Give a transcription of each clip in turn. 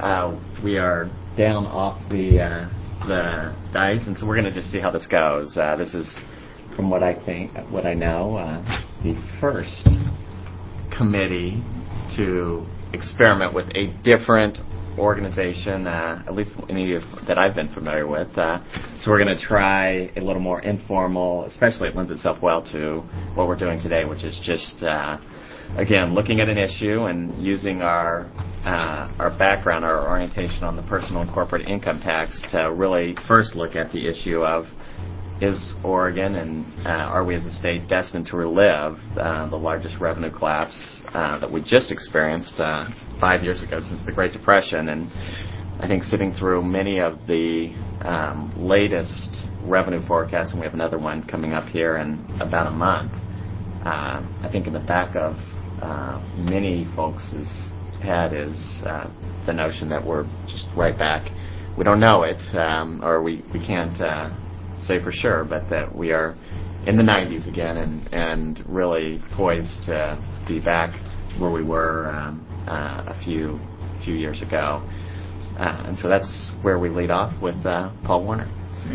we are down off the dice, and so we're going to just see how this goes. This is, from what I know, the first committee to experiment with a different organization, at least any that I've been familiar with. So we're going to try a little more informal, especially it lends itself well to what we're doing today, which is just, again, looking at an issue and using our background, our orientation on the personal and corporate income tax to really first look at the issue of, is Oregon and are we as a state destined to relive the largest revenue collapse that we just experienced 5 years ago since the Great Depression? And I think sitting through many of the latest revenue forecasts, and we have another one coming up here in about a month, I think in the back of many folks' head is the notion that we're just right back. We don't know it, or we can't say for sure, but that we are in the 90s again and really poised to be back where we were a few years ago. And so that's where we lead off with Paul Warner.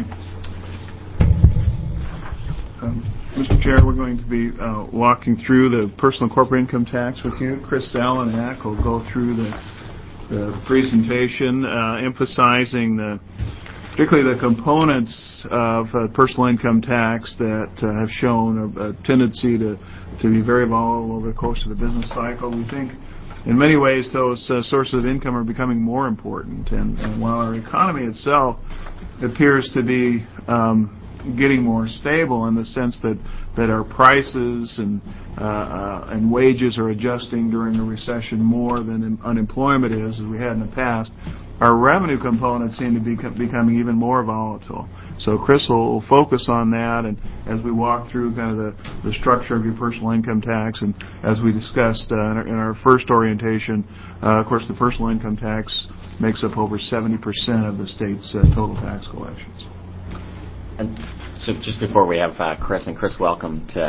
Mr. Chair, we're going to be walking through the personal and corporate income tax with you. Chris Zelenak will go through the presentation, emphasizing particularly the components of personal income tax that have shown a tendency to be very volatile over the course of the business cycle. We think in many ways those sources of income are becoming more important, and while our economy itself appears to be getting more stable in the sense that our prices and wages are adjusting during the recession more than unemployment is, as we had in the past, our revenue components seem to be becoming even more volatile. So Chris will focus on that, and as we walk through kind of the structure of your personal income tax, and as we discussed in our first orientation, of course the personal income tax makes up over 70% of the state's total tax collections. And so just before we have Chris, and Chris, welcome to,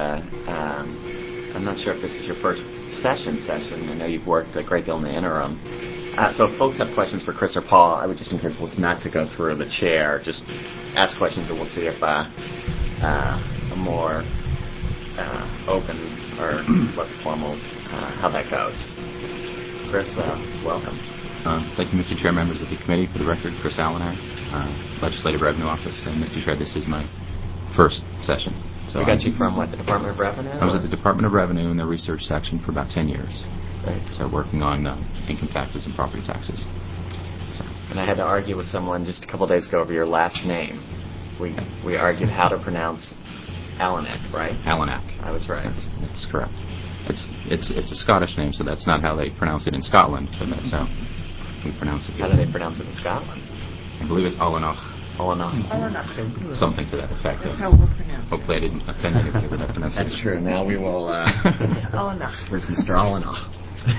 I'm not sure if this is your first session. I know you've worked a great deal in the interim. So if folks have questions for Chris or Paul, I would just encourage folks not to go through the chair. Just ask questions, and we'll see if a more open or less formal, how that goes. Chris, welcome. Thank you, Mr. Chair, members of the committee. For the record, Chris Zelenak, Legislative Revenue Office. And Mr. Chair, this is my first session. So we got you from what, the Department of Revenue? I was at the Department of Revenue in the research section for about 10 years. Right. So working on income taxes and property taxes. So. And I had to argue with someone just a couple of days ago over your last name. We argued how to pronounce Alanak, right? Alanak. I was right. That's correct. It's a Scottish name, so that's not how they pronounce it in Scotland, but that's how we pronounce it here. How do they pronounce it in Scotland? I believe it's Alanach. Alanach. Something to that effect. That's how we'll pronounce it. Hopefully I didn't offend anybody with that pronunciation. That's true. Now we will... Alanach. Where's Mr. Alanach?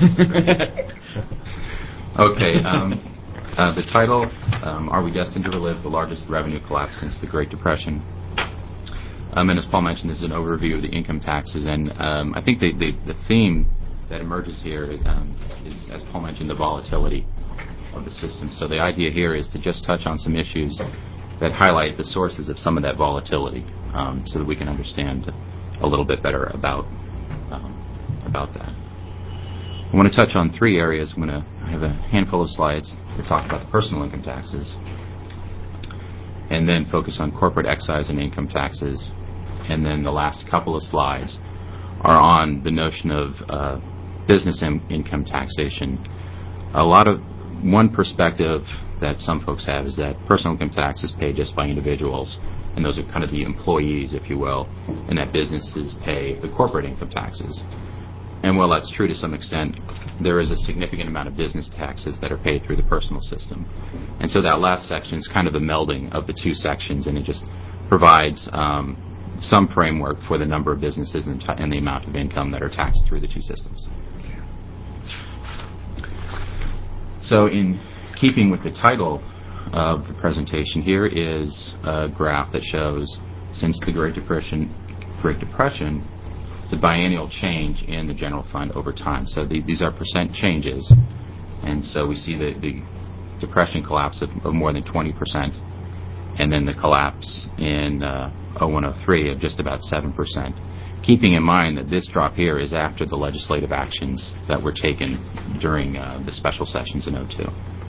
Okay. The title, Are We Destined to Relive the Largest Revenue Collapse Since the Great Depression? And as Paul mentioned, this is an overview of the income taxes. And I think the theme that emerges here is, as Paul mentioned, the volatility of the system. So the idea here is to just touch on some issues that highlight the sources of some of that volatility, so that we can understand a little bit better about that. I want to touch on three areas. I have a handful of slides to talk about the personal income taxes, and then focus on corporate excise and income taxes, and then the last couple of slides are on the notion of business income taxation. One perspective that some folks have is that personal income tax is paid just by individuals, and those are kind of the employees, if you will, and that businesses pay the corporate income taxes. And while that's true to some extent, there is a significant amount of business taxes that are paid through the personal system. And so that last section is kind of the melding of the two sections, and it just provides some framework for the number of businesses and the amount of income that are taxed through the two systems. So in keeping with the title of the presentation, here is a graph that shows, since the Great Depression, the biennial change in the general fund over time. So these are percent changes, and so we see the Depression collapse of more than 20%, and then the collapse in 0103 of just about 7%. Keeping in mind that this drop here is after the legislative actions that were taken during the special sessions in 02.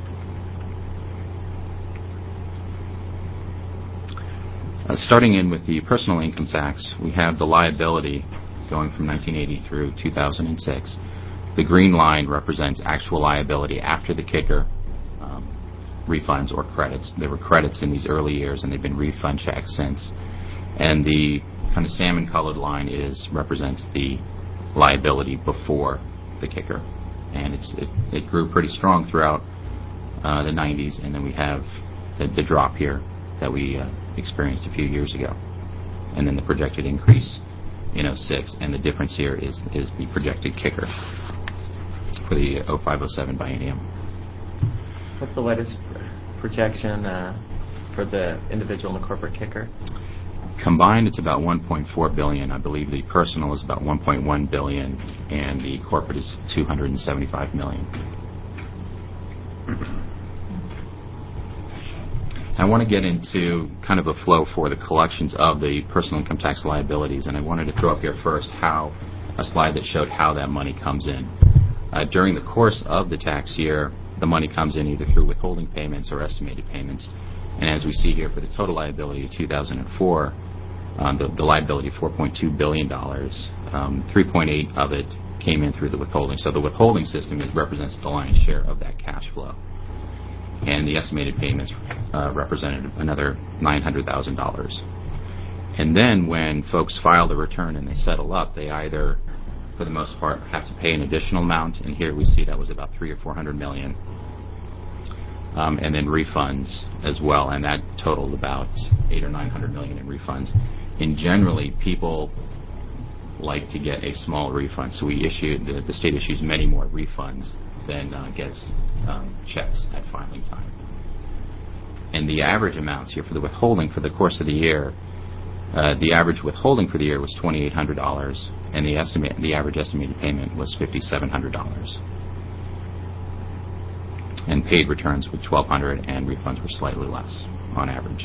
Starting in with the personal income tax, we have the liability going from 1980 through 2006. The green line represents actual liability after the kicker, refunds or credits. There were credits in these early years, and they've been refund checks since. And the kind of salmon-colored line represents the liability before the kicker, and it grew pretty strong throughout the 90s, and then we have the drop here that we experienced a few years ago, and then the projected increase in 06, and the difference here is the projected kicker for the 05-07 biennium. What's the latest projection for the individual and the corporate kicker? Combined, it's about $1.4 billion. I believe the personal is about $1.1 billion, and the corporate is $275 million. I want to get into kind of a flow for the collections of the personal income tax liabilities, and I wanted to throw up here first a slide that showed how that money comes in. During the course of the tax year, the money comes in either through withholding payments or estimated payments. And as we see here for the total liability of 2004, the liability of $4.2 billion, 3.8 of it came in through the withholding. So the withholding system represents the lion's share of that cash flow. And the estimated payments represented another $900,000. And then when folks file the return and they settle up, they either, for the most part, have to pay an additional amount, and here we see that was about $300 or $400 million, and then refunds as well, and that totaled about $800 or $900 million in refunds. And generally, people like to get a small refund, so the state issues many more refunds than gets checks at filing time. And the average amounts here for the withholding for the course of the year, the average withholding for the year was $2,800, and the average estimated payment was $5,700. And paid returns were $1,200, and refunds were slightly less on average.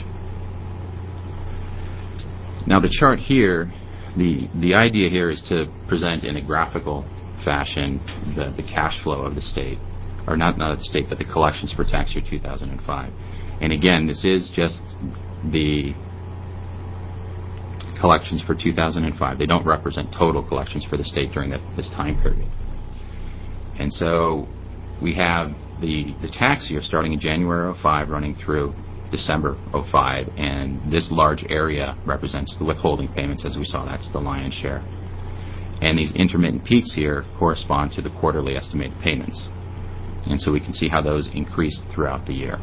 Now the chart here, the idea here is to present in a graphical fashion the cash flow of the state, or not of the state, but the collections for tax year 2005. And again, this is just the collections for 2005. They don't represent total collections for the state during this time period. And so we have the tax year starting in January 05 running through December 05, and this large area represents the withholding payments. As we saw, that's the lion's share. And these intermittent peaks here correspond to the quarterly estimated payments. And so we can see how those increased throughout the year.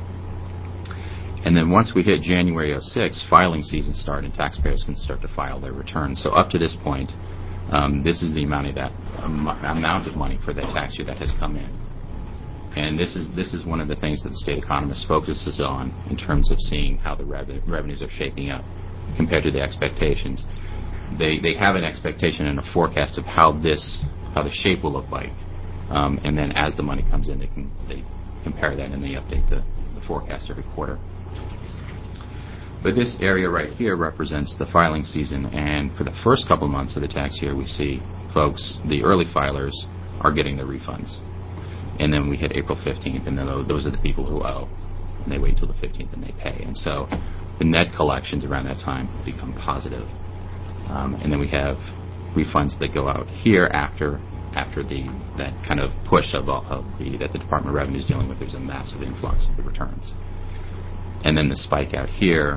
And then once we hit January 06, filing season started, and taxpayers can start to file their returns. So up to this point, this is the amount of money for that tax year that has come in. And this is one of the things that the state economist focuses on in terms of seeing how the revenues are shaping up compared to the expectations. They have an expectation and a forecast of how the shape will look like, and then as the money comes in, they compare that and they update the forecast every quarter. But this area right here represents the filing season, and for the first couple months of the tax year, we see folks, the early filers, are getting their refunds. And then we hit April 15th, and then those are the people who owe, and they wait till the 15th and they pay. And so the net collections around that time become positive. And then we have refunds that go out here after that kind of push that the Department of Revenue is dealing with. There's a massive influx of the returns. And then the spike out here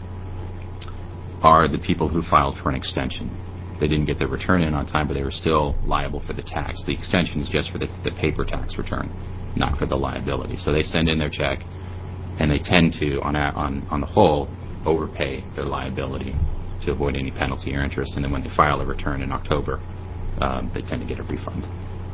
are the people who filed for an extension. They didn't get their return in on time, but they were still liable for the tax. The extension is just for the paper tax return, not for the liability. So they send in their check, and they tend to, on the whole, overpay their liability to avoid any penalty or interest. And then when they file a return in October, they tend to get a refund.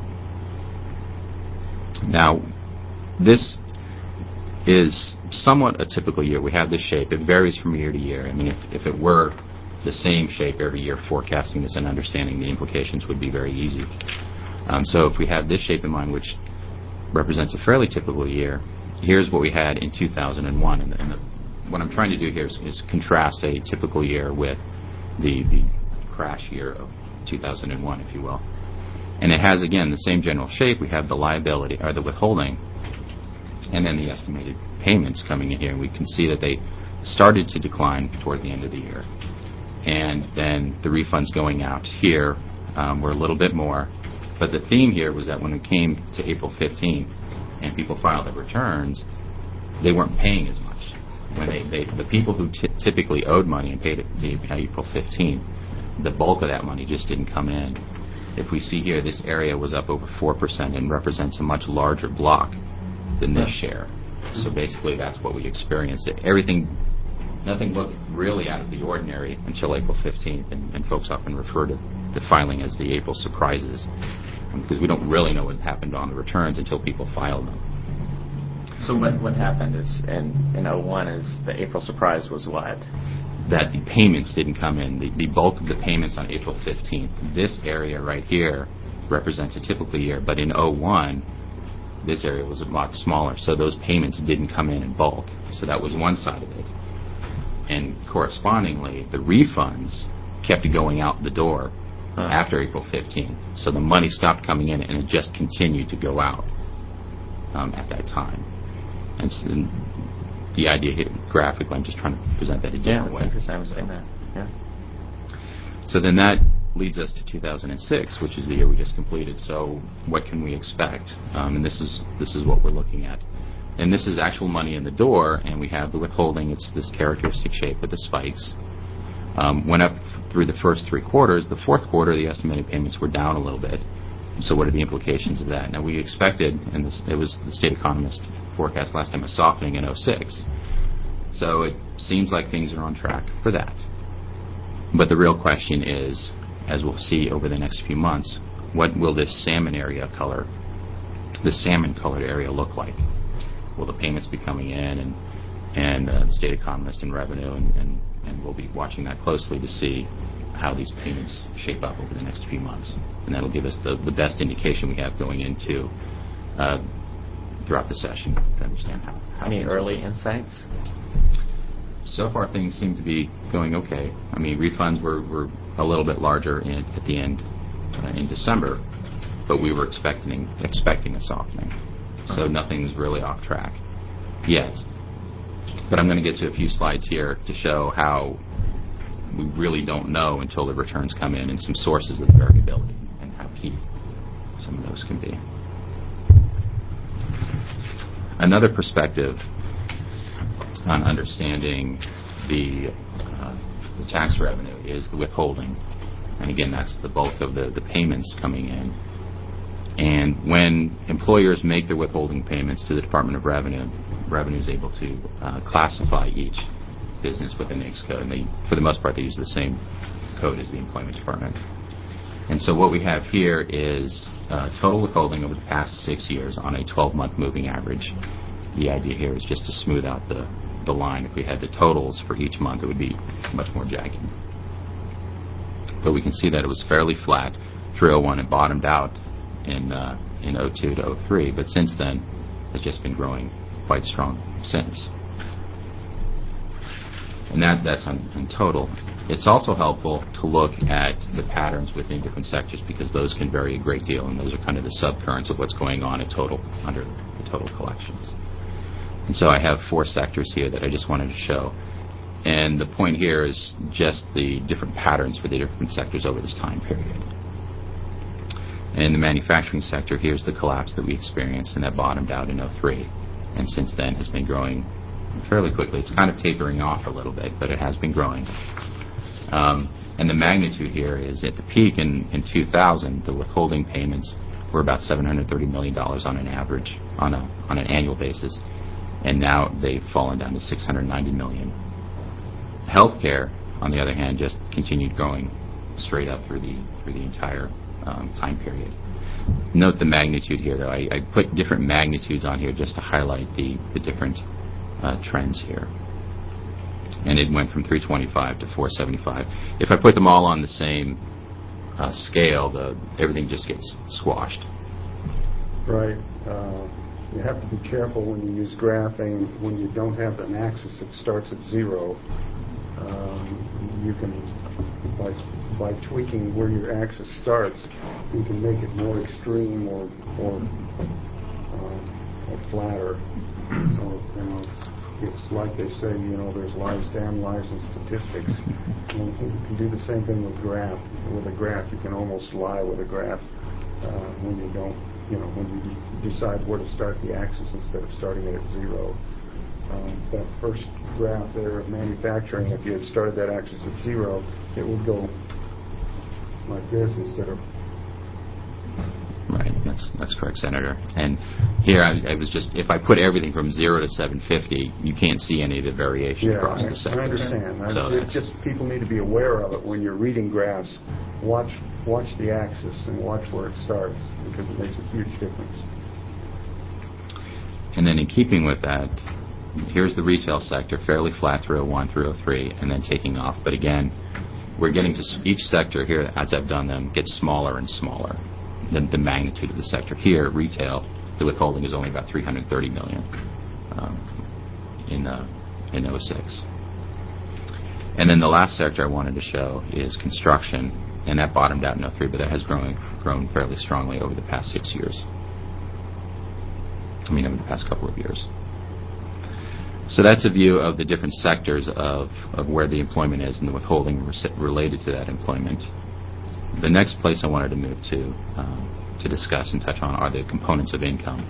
Now, this is somewhat a typical year. We have this shape. It varies from year to year. I mean, if it were the same shape every year, forecasting this and understanding the implications would be very easy. So if we have this shape in mind, which represents a fairly typical year, here's what we had in 2001. What I'm trying to do here is contrast a typical year with the crash year of 2001, if you will. And it has, again, the same general shape. We have the liability, or the withholding, and then the estimated payments coming in here. And we can see that they started to decline toward the end of the year. And then the refunds going out here were a little bit more. But the theme here was that when it came to April 15th and people filed their returns, they weren't paying as much. When the people who typically owed money and paid it April 15th, the bulk of that money just didn't come in. If we see here, this area was up over 4% and represents a much larger block than this share. So basically that's what we experienced. Nothing looked really out of the ordinary until April 15th, and folks often refer to the filing as the April surprises, because we don't really know what happened on the returns until people filed them. So what happened is in 01 is the April surprise was what? That the payments didn't come in. The bulk of the payments on April 15th. This area right here represents a typical year, but in 01, this area was a lot smaller, so those payments didn't come in bulk. So that was one side of it. And correspondingly, the refunds kept going out the door after April 15th. So the money stopped coming in, and it just continued to go out at that time. And the idea here, graphically, I'm just trying to present that a different way. Yeah, that's interesting. I was saying that. Yeah. So then that leads us to 2006, which is the year we just completed. So what can we expect? And this is what we're looking at. And this is actual money in the door, and we have the withholding. It's this characteristic shape with the spikes. Went up through the first 3 quarters. The fourth quarter, the estimated payments were down a little bit. So what are the implications of that? Now, we expected, and it was the state economist forecast last time, a softening in 06. So it seems like things are on track for that. But the real question is, as we'll see over the next few months, what will this salmon colored area look like? Will the payments be coming in, and the state economist and revenue, and we'll be watching that closely to see how these payments shape up over the next few months. And that'll give us the best indication we have going into throughout the session to understand how Any early insights? So far, things seem to be going okay. I mean, refunds were a little bit larger at the end in December, but we were expecting a softening. So nothing's really off track yet. But I'm going to get to a few slides here to show how we really don't know until the returns come in, and some sources of the variability and how key some of those can be. Another perspective on understanding the tax revenue is the withholding. And again, that's the bulk of the payments coming in. And when employers make their withholding payments to the Department of Revenue, Revenue is able to classify each business within the NAICS code. And for the most part, they use the same code as the Employment Department. And so what we have here is total withholding over the past 6 years on a 12-month moving average. The idea here is just to smooth out the line. If we had the totals for each month, it would be much more jagged. But we can see that it was fairly flat through 01. It bottomed out in 02 to 03, but since then it's just been growing quite strong since. And that's on total. It's also helpful to look at the patterns within different sectors, because those can vary a great deal, and those are kind of the subcurrents of what's going on at total under the total collections. And so I have 4 sectors here that I just wanted to show. And the point here is just the different patterns for the different sectors over this time period. In the manufacturing sector, here's the collapse that we experienced, and that bottomed out in 03. And since then has been growing fairly quickly. It's kind of tapering off a little bit, but it has been growing. And the magnitude here is at the peak in 2000, the withholding payments were about $730 million on an average, on an annual basis. And now they've fallen down to $690 million. Healthcare, on the other hand, just continued growing straight up through the entire time period. Note the magnitude here, though. I put different magnitudes on here just to highlight the different trends here. And it went from 325 to 475. If I put them all on the same scale, everything just gets squashed. Right. You have to be careful when you use graphing. When you don't have an axis that starts at 0, you can, by tweaking where your axis starts, you can make it more extreme or flatter. So, it's like they say, there's lives, damn lives, and statistics. And you can do the same thing with graph. With a graph, you can almost lie with a graph when you don't, when you decide where to start the axis instead of starting it at 0. That first graph there of manufacturing, if you had started that axis at 0, it would go like this instead of... Right, that's correct, Senator. And here I was just, if I put everything from 0 to 750, you can't see any of the variation across the sectors. I understand. So it's just people need to be aware of it when you're reading graphs. Watch the axis and watch where it starts, because it makes a huge difference. And then in keeping with that, here's the retail sector, fairly flat through 01 through 03, and then taking off. But again, we're getting to each sector here, as I've done them, gets smaller and smaller. The magnitude of the sector. Here, retail, the withholding is only about $330 million in 06. And then the last sector I wanted to show is construction, and that bottomed out in 03, but that has grown fairly strongly over the past 6 years. Over the past couple of years. So that's a view of the different sectors of where the employment is and the withholding related to that employment. The next place I wanted to move to discuss and touch on are the components of income.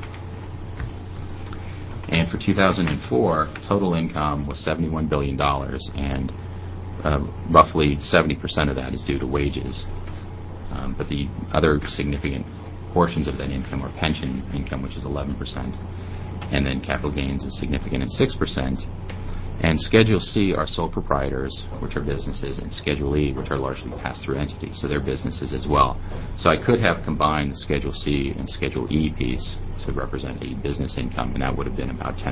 And for 2004, total income was $71 billion, and roughly 70% of that is due to wages. But the other significant portions of that income are pension income, which is 11%, and then capital gains is significant at 6%. And Schedule C are sole proprietors, which are businesses, and Schedule E, which are largely pass-through entities, so they're businesses as well. So I could have combined the Schedule C and Schedule E piece to represent a business income, and that would have been about 10%.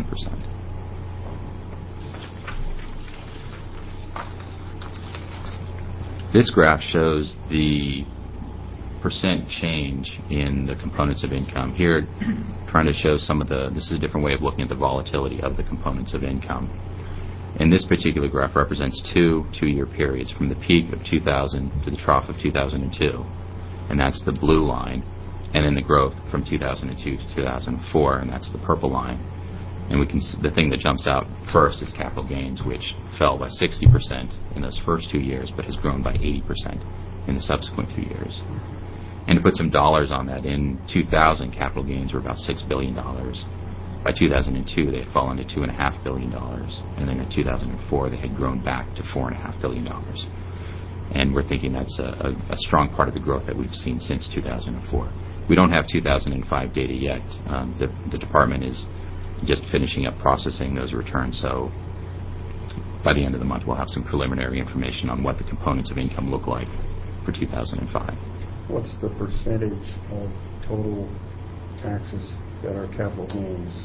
This graph shows the percent change in the components of income. Here, trying to show this is a different way of looking at the volatility of the components of income. And this particular graph represents two-year periods, from the peak of 2000 to the trough of 2002, and that's the blue line, and then the growth from 2002 to 2004, and that's the purple line. And the thing that jumps out first is capital gains, which fell by 60% in those first 2 years, but has grown by 80% in the subsequent 2 years. And to put some dollars on that, in 2000, capital gains were about $6 billion. By 2002, they had fallen to $2.5 billion, and then in 2004, they had grown back to $4.5 billion. And we're thinking that's a strong part of the growth that we've seen since 2004. We don't have 2005 data yet. The department is just finishing up processing those returns, so by the end of the month, we'll have some preliminary information on what the components of income look like for 2005. What's the percentage of total taxes that are capital gains?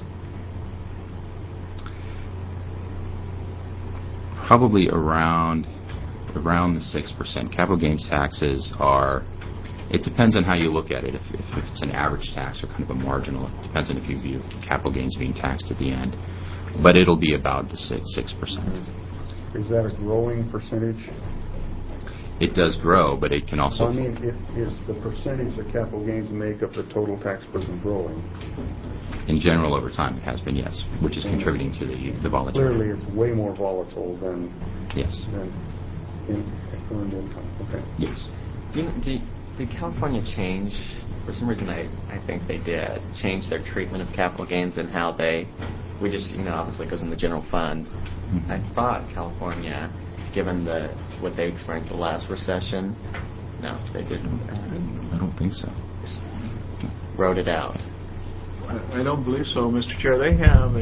Probably around the 6%. Capital gains taxes are, it depends on how you look at it. If it's an average tax or kind of a marginal, it depends on if you view capital gains being taxed at the end. But it'll be about the 6%. Is that a growing percentage? It does grow, but it can also... Well, is the percentage that capital gains make of the total tax burden growing? In general, over time, it has been, yes, which is contributing to the volatility. Clearly, it's way more volatile than... Yes. Than earned income. Okay. Yes. Did California change, for some reason I think they did, change their treatment of capital gains and how obviously it goes in the general fund. Mm-hmm. I thought California, given what they experienced the last recession, no, they didn't. I don't think so. Wrote it out. I don't believe so, Mr. Chair. They have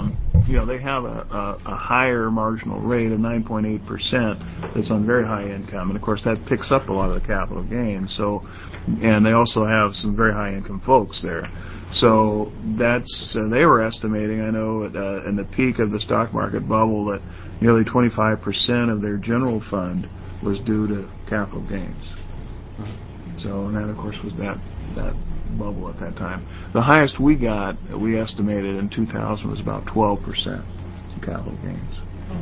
a higher marginal rate of 9.8% that's on very high income, and of course that picks up a lot of the capital gains. So, and they also have some very high income folks there. So that's they were estimating, I know, in the peak of the stock market bubble, that nearly 25% of their general fund was due to capital gains. So, and that of course was that bubble at that time. The highest we got, we estimated in 2000, was about 12% capital gains.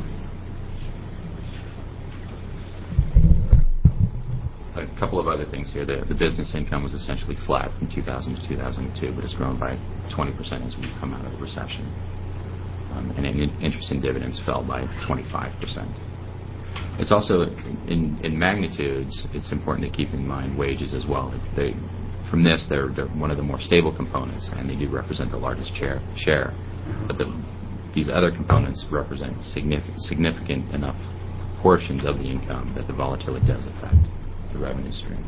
A couple of other things here. The business income was essentially flat from 2000 to 2002, but it's grown by 20% as we come out of the recession. And interest and dividends fell by 25%. It's also, in magnitudes, it's important to keep in mind wages as well. From this, they're one of the more stable components, and they do represent the largest share. But these other components represent significant enough portions of the income that the volatility does affect the revenue stream.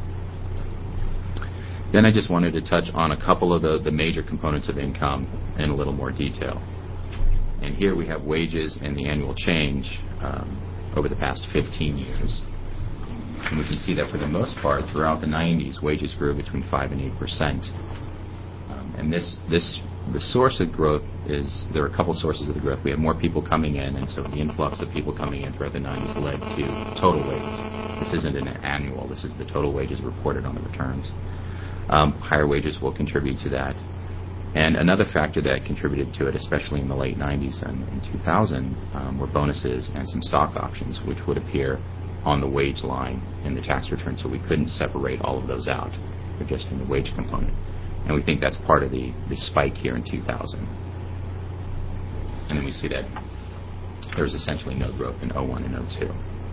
Then I just wanted to touch on a couple of the major components of income in a little more detail. And here we have wages and the annual change over the past 15 years. And we can see that for the most part, throughout the 90s, wages grew between 5 and 8%. And the source of growth there are a couple sources of the growth. We have more people coming in, and so the influx of people coming in throughout the 90s led to total wages. This isn't an annual, this is the total wages reported on the returns. Higher wages will contribute to that. And another factor that contributed to it, especially in the late 90s and in 2000, were bonuses and some stock options, which would appear on the wage line in the tax return, so we couldn't separate all of those out. They're just in the wage component. And we think that's part of the spike here in 2000. And then we see that there was essentially no growth in 01 and 02.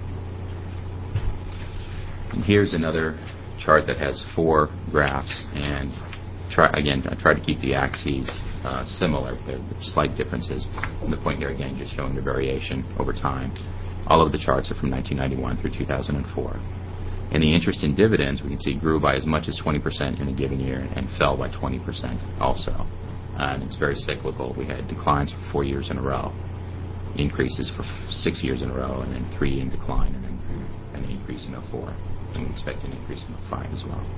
And here's another chart that has 4 graphs, and I try to keep the axes similar. There are slight differences. And the point here, again, just showing the variation over time. All of the charts are from 1991 through 2004. And the interest in dividends, we can see, grew by as much as 20% in a given year and fell by 20% also. And it's very cyclical. We had declines for 4 years in a row, increases for 6 years in a row, and then 3 in decline, and then an increase in 04. And we expect an increase in 05 as well.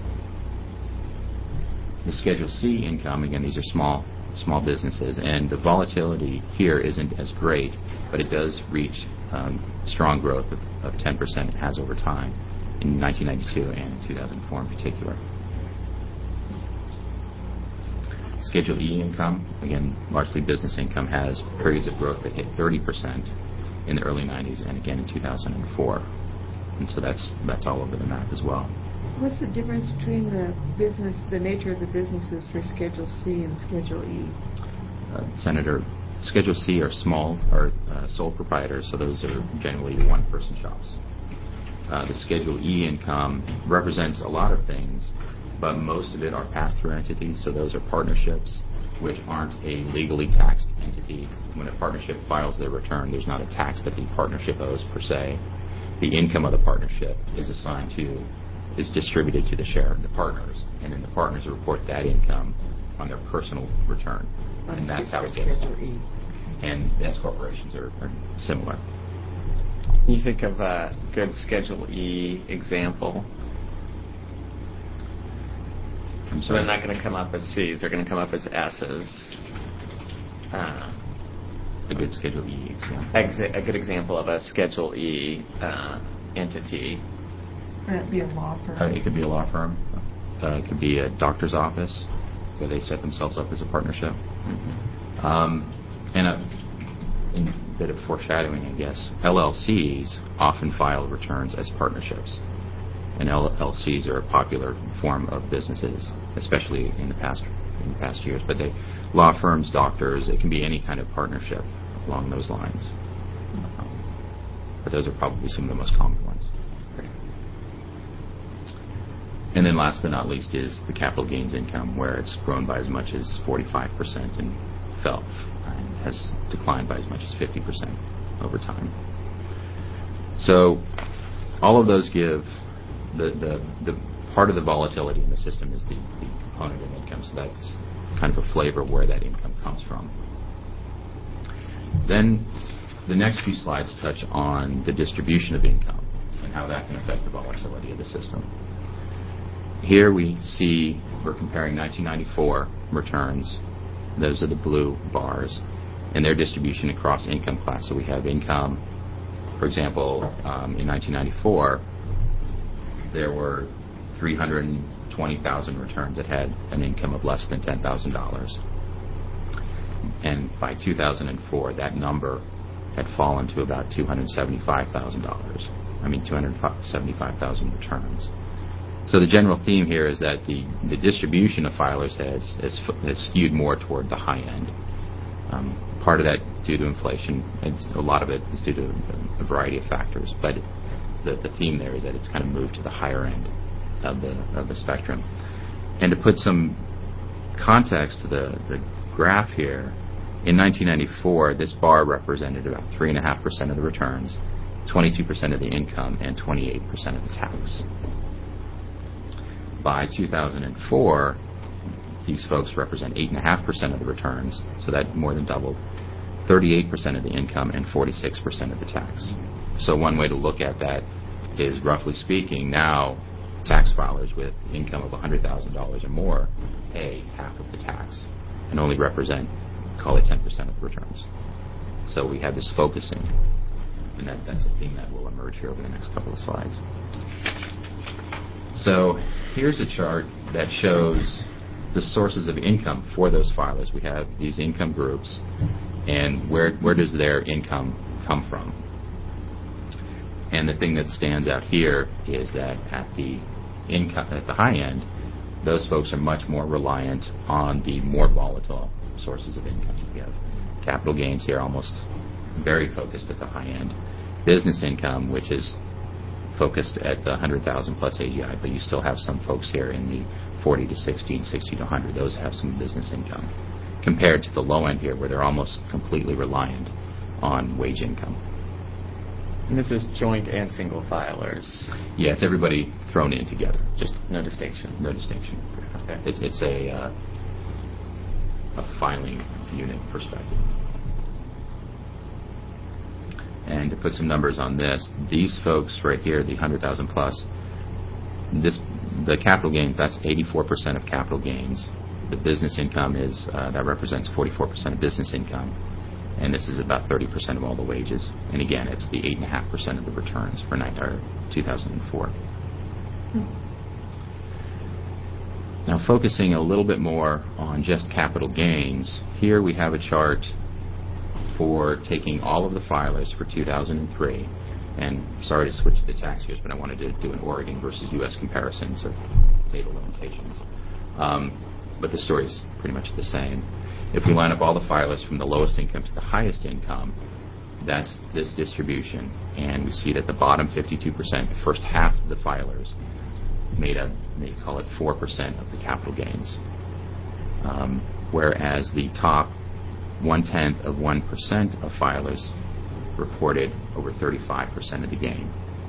The Schedule C income, again, these are small businesses, and the volatility here isn't as great, but it does reach strong growth of 10%. It has over time in 1992 and in 2004 in particular. Schedule E income, again, largely business income, has periods of growth that hit 30% in the early 90s and again in 2004. And so that's all over the map as well. What's the difference between the nature of the businesses for Schedule C and Schedule E? Senator, Schedule C are small or sole proprietors, so those are generally one-person shops. The Schedule E income represents a lot of things, but most of it are pass-through entities, so those are partnerships which aren't a legally taxed entity. When a partnership files their return, there's not a tax that the partnership owes per se. The income of the partnership is distributed to the partners, and then the partners report that income on their personal return. And that's how it gets taxed. And S corporations are similar. Can you think of a good Schedule E example? So they're not going to come up as C's, they're going to come up as S's. A good Schedule E example. A good example of a Schedule E entity. Could it be a law firm? It could be a law firm. It could be a doctor's office where they set themselves up as a partnership. Mm-hmm. And a bit of foreshadowing, I guess, LLCs often file returns as partnerships. And LLCs are a popular form of businesses, especially in the past years. But law firms, doctors, it can be any kind of partnership along those lines. But those are probably some of the most common ones. And then last but not least is the capital gains income, where it's grown by as much as 45% and fell and has declined by as much as 50% over time. So all of those give the part of the volatility in the system is the component of income. So that's kind of a flavor of where that income comes from. Then the next few slides touch on the distribution of income and how that can affect the volatility of the system. Here we see we're comparing 1994 returns. Those are the blue bars, and their distribution across income class. So we have income, for example, in 1994, there were 320 20,000 returns that had an income of less than $10,000. And by 2004, that number had fallen to about $275,000. 275,000 returns. So the general theme here is that the distribution of filers has skewed more toward the high end. Part of that due to inflation, and a lot of it is due to a variety of factors, but the theme there is that it's kind of moved to the higher end of the spectrum. And to put some context to the graph here, in 1994, this bar represented about 3.5% of the returns, 22% of the income, and 28% of the tax. By 2004, these folks represent 8.5% of the returns, so that more than doubled, 38% of the income, and 46% of the tax. So one way to look at that is, roughly speaking, now tax filers with income of $100,000 or more pay half of the tax and only represent, call it 10% of the returns. So we have this focusing, and that's a theme that will emerge here over the next couple of slides. So here's a chart that shows the sources of income for those filers. We have these income groups, and where does their income come from? And the thing that stands out here is that at the high end, those folks are much more reliant on the more volatile sources of income. We have capital gains here, almost very focused at the high end. Business income, which is focused at the 100,000 plus AGI, but you still have some folks here in the 40 to 60 and 60 to 100. Those have some business income, compared to the low end here, where they're almost completely reliant on wage income. And this is joint and single filers. Yeah, it's everybody thrown in together. Just no distinction. No distinction. Okay. It's a filing unit perspective. And to put some numbers on this, these folks right here, the 100,000 plus, the capital gains, that's 84% of capital gains. The business income is that represents 44% of business income, and this is about 30% of all the wages. And again, it's the 8.5% of the returns for 2004. Now, focusing a little bit more on just capital gains, here we have a chart for taking all of the filers for 2003, and sorry to switch to the tax years, but I wanted to do an Oregon versus U.S. comparison of data limitations. But the story is pretty much the same. If we line up all the filers from the lowest income to the highest income, that's this distribution, and we see that the bottom 52%, the first half of the filers, made up, they call it 4% of the capital gains, whereas the top 0.1% of filers reported over 35% of the gain.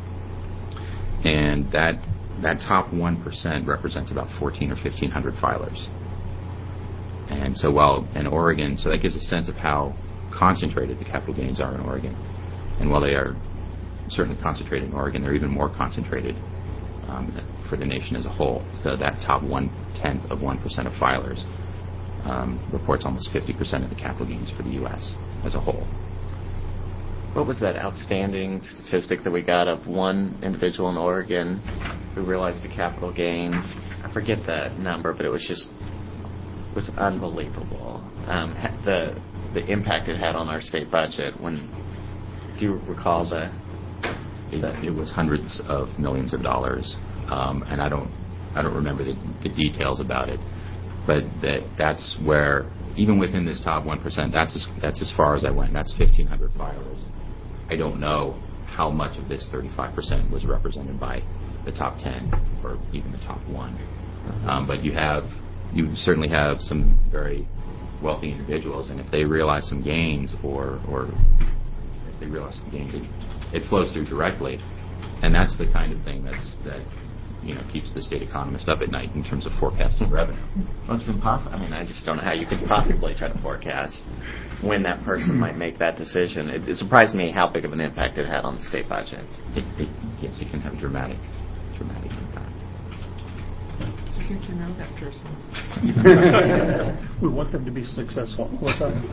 And that top 1% represents about 1,400 or 1,500 filers. And so while in Oregon, so that gives a sense of how concentrated the capital gains are in Oregon. And while they are certainly concentrated in Oregon, they're even more concentrated for the nation as a whole. So that top 0.1% of filers reports almost 50% of the capital gains for the U.S. as a whole. What was that outstanding statistic that we got of one individual in Oregon who realized a capital gain? I forget the number, but it was unbelievable. The impact it had on our state budget. Do you recall It was hundreds of millions of dollars, and I don't remember the details about it. But that's where, even within this top 1%, that's as far as I went. That's 1,500 filers. I don't know how much of this 35% was represented by the top 10 or even the top 1. But you certainly have some very wealthy individuals, and if they realize some gains, or if they realize some gains, it flows through directly, and that's the kind of thing that keeps the state economist up at night in terms of forecasting revenue. Well, it's impossible. I just don't know how you could possibly try to forecast when that person might make that decision. It surprised me how big of an impact it had on the state budget. Yes, it can have a dramatic impact. It's good to know that person. We want them to be successful all the time.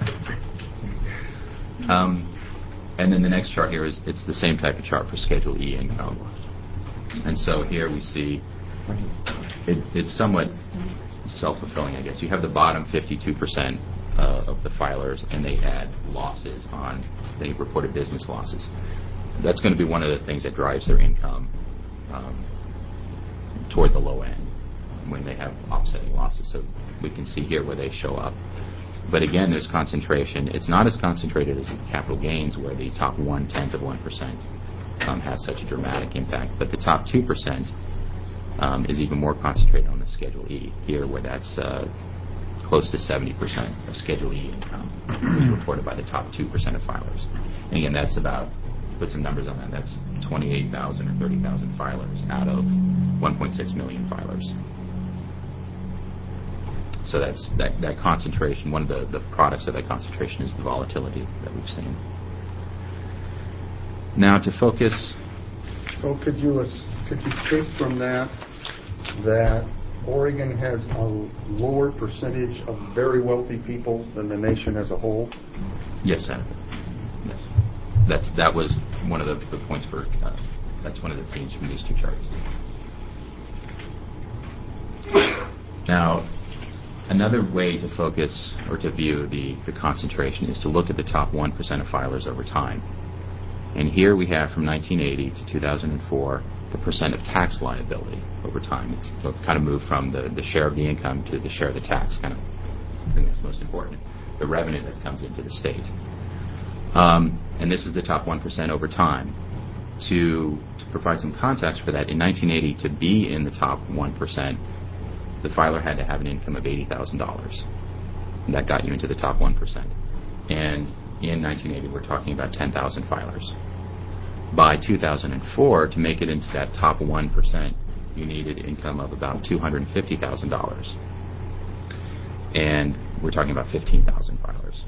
And then the next chart here it's the same type of chart for Schedule E income. And so here we see It's somewhat self-fulfilling, I guess. You have the bottom 52% of the filers, and they had losses they reported business losses. That's going to be one of the things that drives their income toward the low end when they have offsetting losses. So we can see here where they show up. But again, there's concentration. It's not as concentrated as capital gains, where the top 1/10 of 1% has such a dramatic impact. But the top 2% is even more concentrated on the Schedule E here, where that's close to 70% of Schedule E income is reported by the top 2% of filers. And again, that's about, put some numbers on that, that's 28,000 or 30,000 filers out of 1.6 million filers. So that's that concentration. One of the products of that concentration is the volatility that we've seen. Now to focus. So could you take from that Oregon has a lower percentage of very wealthy people than the nation as a whole? Yes, Senator. Yes. That was one of the points for. That's one of the themes from these two charts. Now, another way to focus or to view the concentration is to look at the top 1% of filers over time. And here we have from 1980 to 2004 the percent of tax liability over time. It's kind of moved from the share of the income to the share of the tax, kind of I think that's most important, the revenue that comes into the state. And this is the top 1% over time. To provide some context for that, in 1980, to be in the top 1%, the filer had to have an income of $80,000. And that got you into the top 1%. And in 1980, we're talking about 10,000 filers. By 2004, to make it into that top 1%, you needed income of about $250,000. And we're talking about 15,000 filers.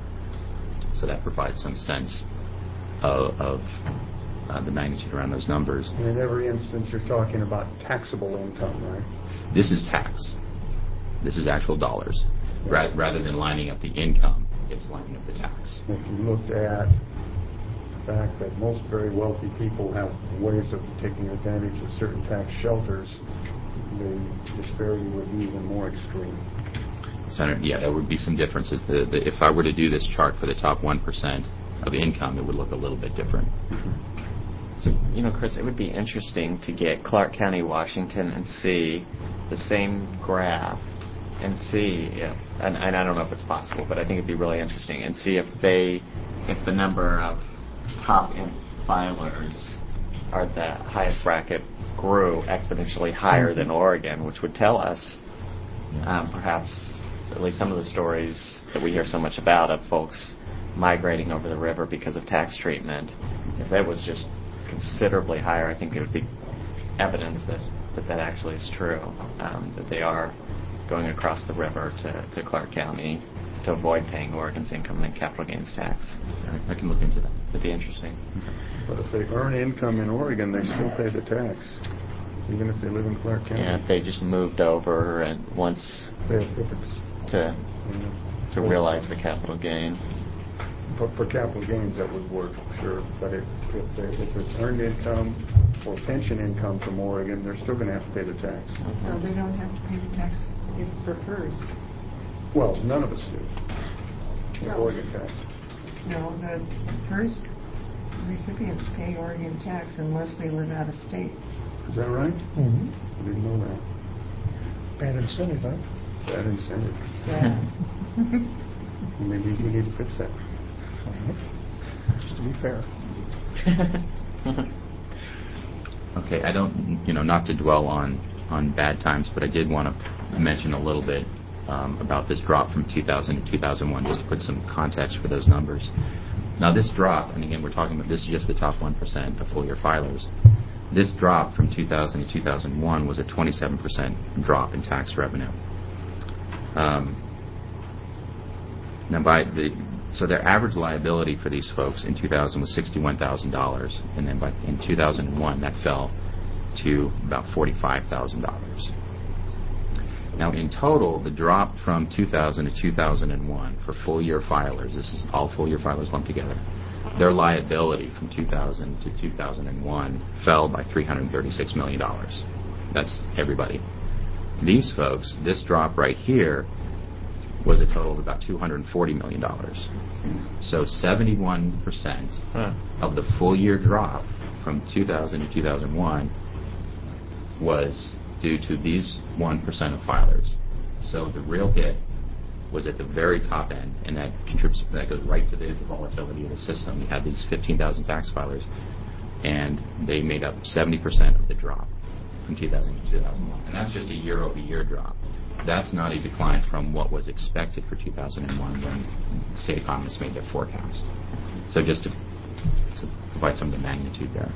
So that provides some sense of the magnitude around those numbers. And in every instance, you're talking about taxable income, right? This is tax. This is actual dollars. Rather than lining up the income, it's lining up the tax. If you looked at the fact that most very wealthy people have ways of taking advantage of certain tax shelters, the disparity would be even more extreme. Senator, yeah, there would be some differences. If I were to do this chart for the top 1% of income, it would look a little bit different. So, Chris, it would be interesting to get Clark County, Washington, and see the same graph and see if, and I don't know if it's possible, but I think it'd be really interesting, and see if the number of top filers are the highest bracket grew exponentially higher than Oregon, which would tell us perhaps at least some of the stories that we hear so much about of folks migrating over the river because of tax treatment. If that was just considerably higher, I think there would be evidence that actually is true, that they are going across the river to Clark County to avoid paying Oregon's income and capital gains tax. I can look into that. It'd be interesting. But if they earn income in Oregon, they still pay the tax, even if they live in Clark County. Yeah, if they just moved over and once If it's to realize the capital gain. for capital gains, that would work, sure. But if it's earned income or pension income from Oregon, they're still going to have to pay the tax. No, they don't have to pay the tax for PERS. Well, none of us do. The No. Oregon tax. No, the PERS recipients pay Oregon tax unless they live out of state. Is that right? Mm-hmm. I didn't know that. Bad incentive, huh? Bad incentive. Yeah. Maybe we need to fix that. Just to be fair. Okay, I don't, not to dwell on bad times, but I did want to mention a little bit about this drop from 2000 to 2001, just to put some context for those numbers. Now this drop, and again we're talking about, this is just the top 1% of full-year filers. This drop from 2000 to 2001 was a 27% drop in tax revenue. So their average liability for these folks in 2000 was $61,000, and then in 2001 that fell to about $45,000. Now in total, the drop from 2000 to 2001 for full-year filers, this is all full-year filers lumped together, their liability from 2000 to 2001 fell by $336 million. That's everybody. These folks, this drop right here was a total of about $240 million. So 71% of the full year drop from 2000 to 2001 was due to these 1% of filers. So the real hit was at the very top end, and that contributes. That goes right to the volatility of the system. You had these 15,000 tax filers, and they made up 70% of the drop from 2000 to 2001, and that's just a year-over-year drop. That's not a decline from what was expected for 2001 when state economists made their forecast. So just to provide some of the magnitude there.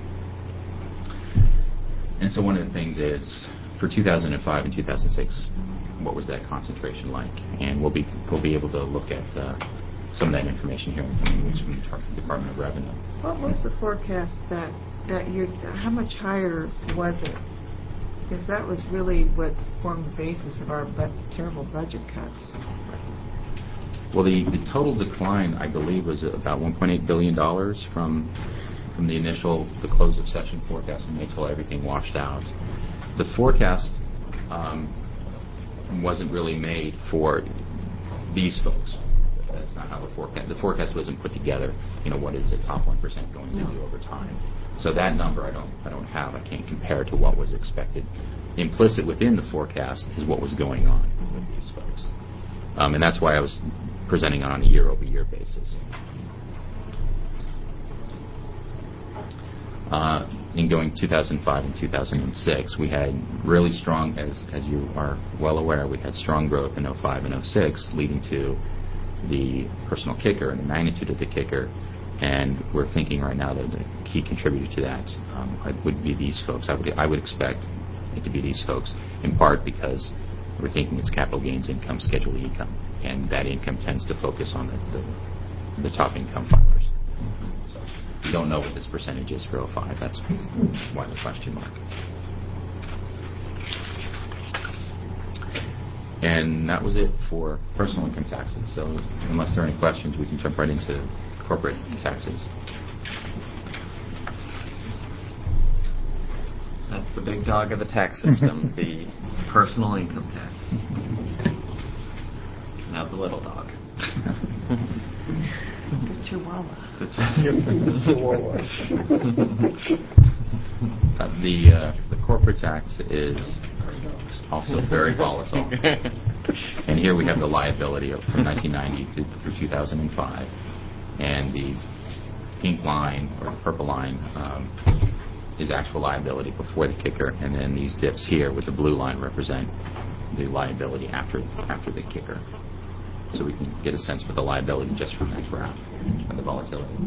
And so one of the things is, for 2005 and 2006, what was that concentration like? And we'll be able to look at some of that information here in the coming weeks from the Department of Revenue. What was the forecast that year? How much higher was it? Because that was really what formed the basis of our terrible budget cuts. Well, the total decline, I believe, was about $1.8 billion from the close of session forecast in May till everything washed out. The forecast wasn't really made for these folks. That's not how the forecast wasn't put together. What is the top 1% going to do over time? So that number I don't have. I can't compare to what was expected. Implicit within the forecast is what was going on with these folks, and that's why I was presenting on a year-over-year basis. In going 2005 and 2006, we had really strong, as you are well aware, we had strong growth in 05 and 06, leading to the personal kicker and the magnitude of the kicker. And we're thinking right now that the key contributor to that would be these folks. I would expect it to be these folks, in part because we're thinking it's capital gains income, Schedule E income, and that income tends to focus on the top income filers. So we don't know what this percentage is for 05. That's why the question mark. And that was it for personal income taxes. So unless there are any questions, we can jump right into corporate taxes. That's the big dog of the tax system, the personal income tax. Now the little dog. The Chihuahua. The corporate tax is also very volatile. And here we have the liability from 1990 through 2005. And the pink line, or the purple line, is actual liability before the kicker. And then these dips here with the blue line represent the liability after the kicker. So we can get a sense for the liability just from that graph and the volatility.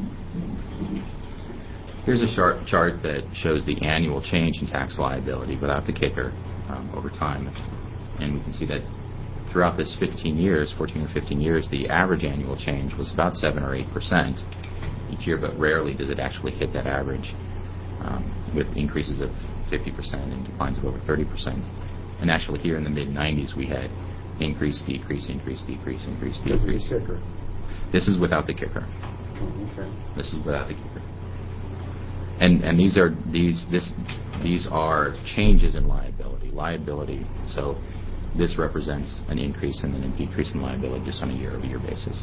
Here's a chart that shows the annual change in tax liability without the kicker over time. And we can see that throughout this 14 or 15 years, the average annual change was about 7 or 8% each year, but rarely does it actually hit that average, with increases of 50% and declines of over 30%. And actually here in the mid-90s, we had increase, decrease, increase, decrease, increase, decrease. This is the kicker. This is without the kicker. Oh, okay. This is without the kicker. And these are changes in liability. So this represents an increase and then a decrease in liability just on a year-over-year basis.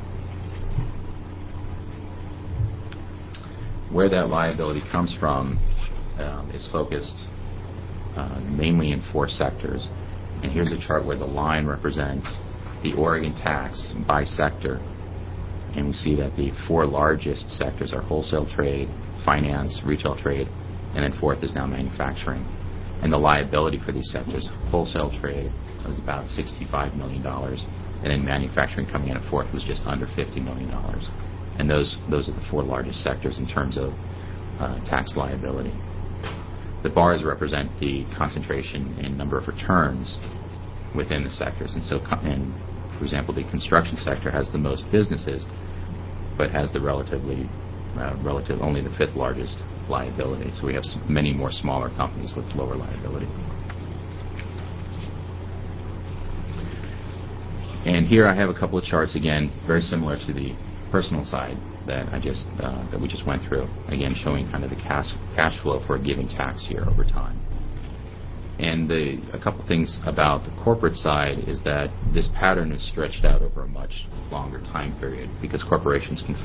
Where that liability comes from is focused mainly in 4 sectors. And here's a chart where the line represents the Oregon tax by sector. And we see that the 4 largest sectors are wholesale trade, finance, retail trade, and then 4th is now manufacturing. And the liability for these sectors, wholesale trade was about $65 million, and then manufacturing coming in at 4th was just under $50 million. And those are the 4 largest sectors in terms of tax liability. The bars represent the concentration in number of returns within the sectors. And so, for example, the construction sector has the most businesses, but has the only the 5th largest liability. So we have many more smaller companies with lower liability. And here I have a couple of charts, again, very similar to the personal side that that we just went through. Again, showing kind of the cash flow for a given tax year over time. And a couple things about the corporate side is that this pattern is stretched out over a much longer time period because corporations can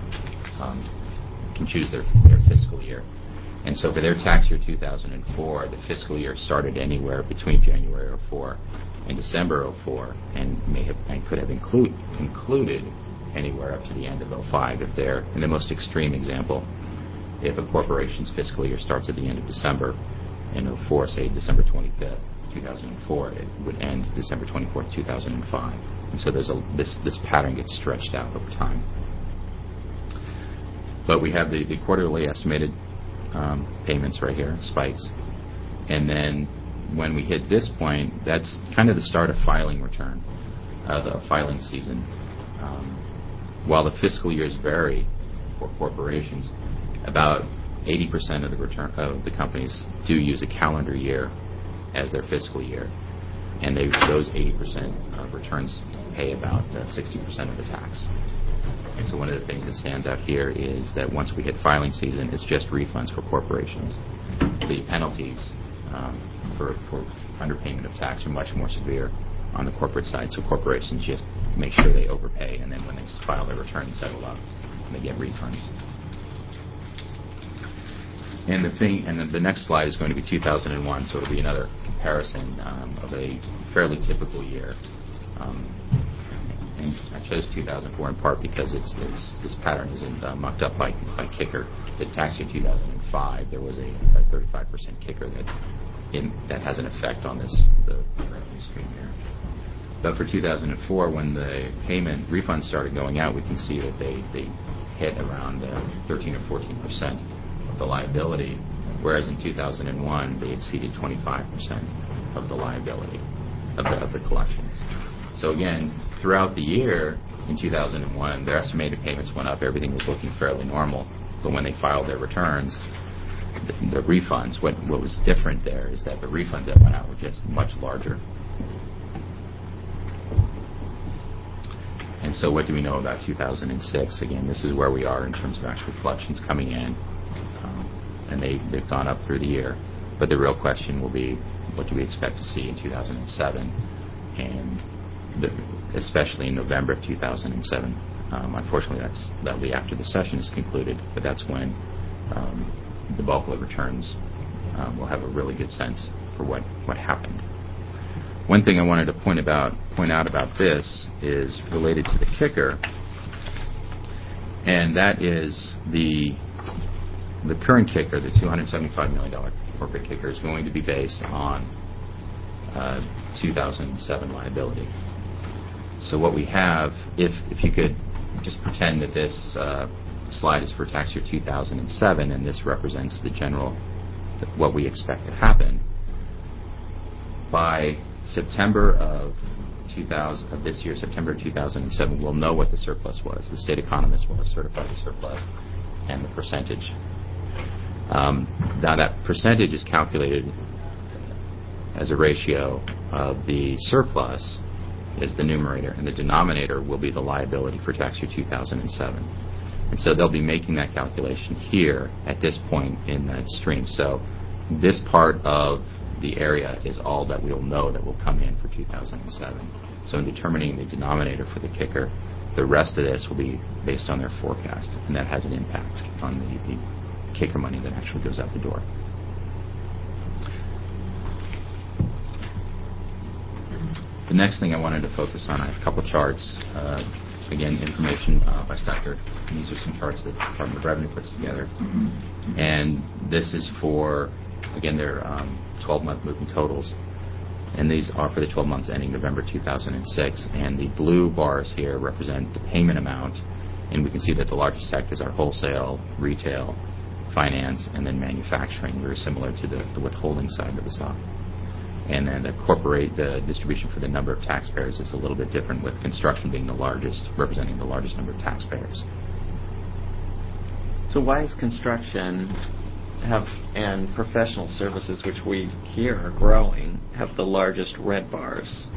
choose their fiscal year. And so for their tax year 2004, the fiscal year started anywhere between January of 04 and December of 04, and could have concluded anywhere up to the end of 05. If they're in the most extreme example, if a corporation's fiscal year starts at the end of December in 04, say December 25th, 2004, it would end December 24th, 2005. And so there's this pattern gets stretched out over time. But we have the quarterly estimated payments right here, spikes. And then when we hit this point, that's kind of the start of filing return, the filing season. While the fiscal years vary for corporations, about 80% of the companies do use a calendar year as their fiscal year, and those 80% of returns pay about 60% of the tax. And so one of the things that stands out here is that once we hit filing season, it's just refunds for corporations. The penalties for underpayment of tax are much more severe on the corporate side, so corporations just make sure they overpay, and then when they file their return and settle up, they get refunds. And the next slide is going to be 2001, so it'll be another comparison of a fairly typical year. And I chose 2004 in part because this pattern isn't mucked up by kicker. The tax year 2005, there was a 35% kicker that has an effect on the revenue stream here. But for 2004, when the payment refunds started going out, we can see that they hit around 13 or 14% of the liability, whereas in 2001 they exceeded 25% of the liability of the collections. So again, throughout the year in 2001, their estimated payments went up. Everything was looking fairly normal. But when they filed their returns, the refunds, what was different there is that the refunds that went out were just much larger. And so what do we know about 2006? Again, this is where we are in terms of actual collections coming in. And they've gone up through the year. But the real question will be, what do we expect to see in 2007? And especially in November of 2007. Unfortunately, that'll be after the session is concluded, but that's when the bulk of the returns will have a really good sense for what happened. One thing I wanted to point out about this is related to the kicker, and that is the current kicker, the $275 million corporate kicker, is going to be based on 2007 liability. So what we have, if you could just pretend that this slide is for tax year 2007, and this represents the general, what we expect to happen, by September of this year, September 2007, we'll know what the surplus was. The state economists will have certified the surplus and the percentage. Now that percentage is calculated as a ratio of the surplus is the numerator, and the denominator will be the liability for tax year 2007. And so they'll be making that calculation here at this point in that stream. So this part of the area is all that we'll know that will come in for 2007. So in determining the denominator for the kicker, the rest of this will be based on their forecast, and that has an impact on the kicker money that actually goes out the door. The next thing I wanted to focus on, I have a couple charts. Again, information by sector. And these are some charts that the Department of Revenue puts together. And this is for, again, their 12-month moving totals. And these are for the 12 months ending November 2006. And the blue bars here represent the payment amount. And we can see that the largest sectors are wholesale, retail, finance, and then manufacturing, very similar to the withholding side that we saw. And then the distribution for the number of taxpayers is a little bit different, with construction being the largest, representing the largest number of taxpayers. So why is construction and professional services, which we hear are growing, have the largest red bars?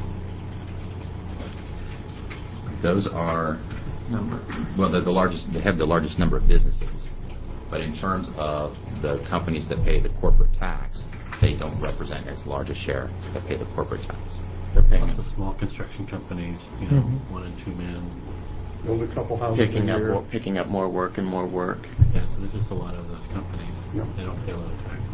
Those are they're the largest. They have the largest number of businesses, but in terms of the companies that pay the corporate tax, they don't represent as large a share that pay the corporate tax. They're paying Lots of small construction companies, you know, 1 and 2 men. Build a couple houses a year. picking up more work and more work. Yeah, so there's just a lot of those companies. Yeah. They don't pay a lot of taxes.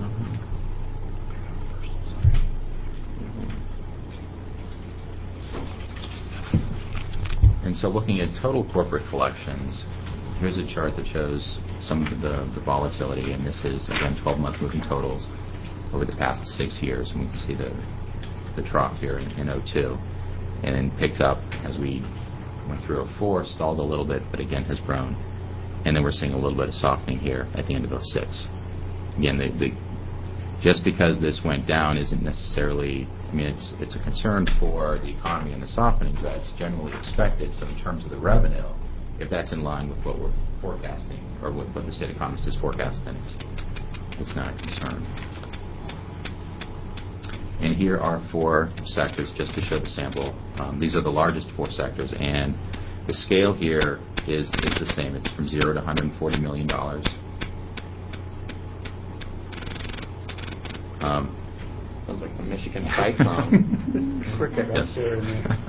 And so looking at total corporate collections, here's a chart that shows some of the volatility, and this is, again, 12-month moving totals over the past 6 years. And we can see the trough here in 02, and then picked up as we went through 04, stalled a little bit, but again has grown. And then we're seeing a little bit of softening here at the end of 06. Again, just because this went down isn't necessarily, I mean, it's a concern for the economy and the softening, but that's generally expected. So in terms of the revenue, if that's in line with what we're forecasting, or what the state economist is forecasting, it's not a concern. And here are 4 sectors, just to show the sample. These are the largest 4 sectors, and the scale here is the same. It's from 0 to $140 million. Sounds like the Michigan fight song. Cricket Yes. up there.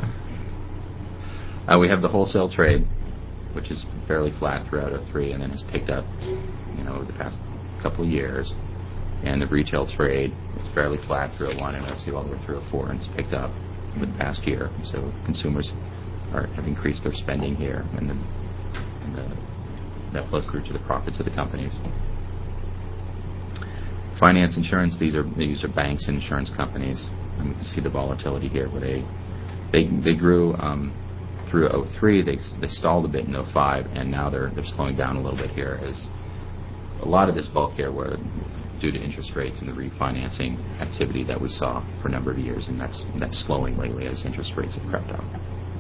We have the wholesale trade, which is fairly flat throughout 03, and then has picked up, over the past couple of years. And the retail trade is fairly flat through 01 and 02 all the way through 04, and it's picked up over the past year. So consumers have increased their spending here, and that flows through to the profits of the companies. Finance, insurance, these are banks and insurance companies. And we can see the volatility here where they grew through 03. They stalled a bit in 05, and now they're slowing down a little bit here, as a lot of this bulk here were due to interest rates and the refinancing activity that we saw for a number of years, and that's slowing lately as interest rates have crept up.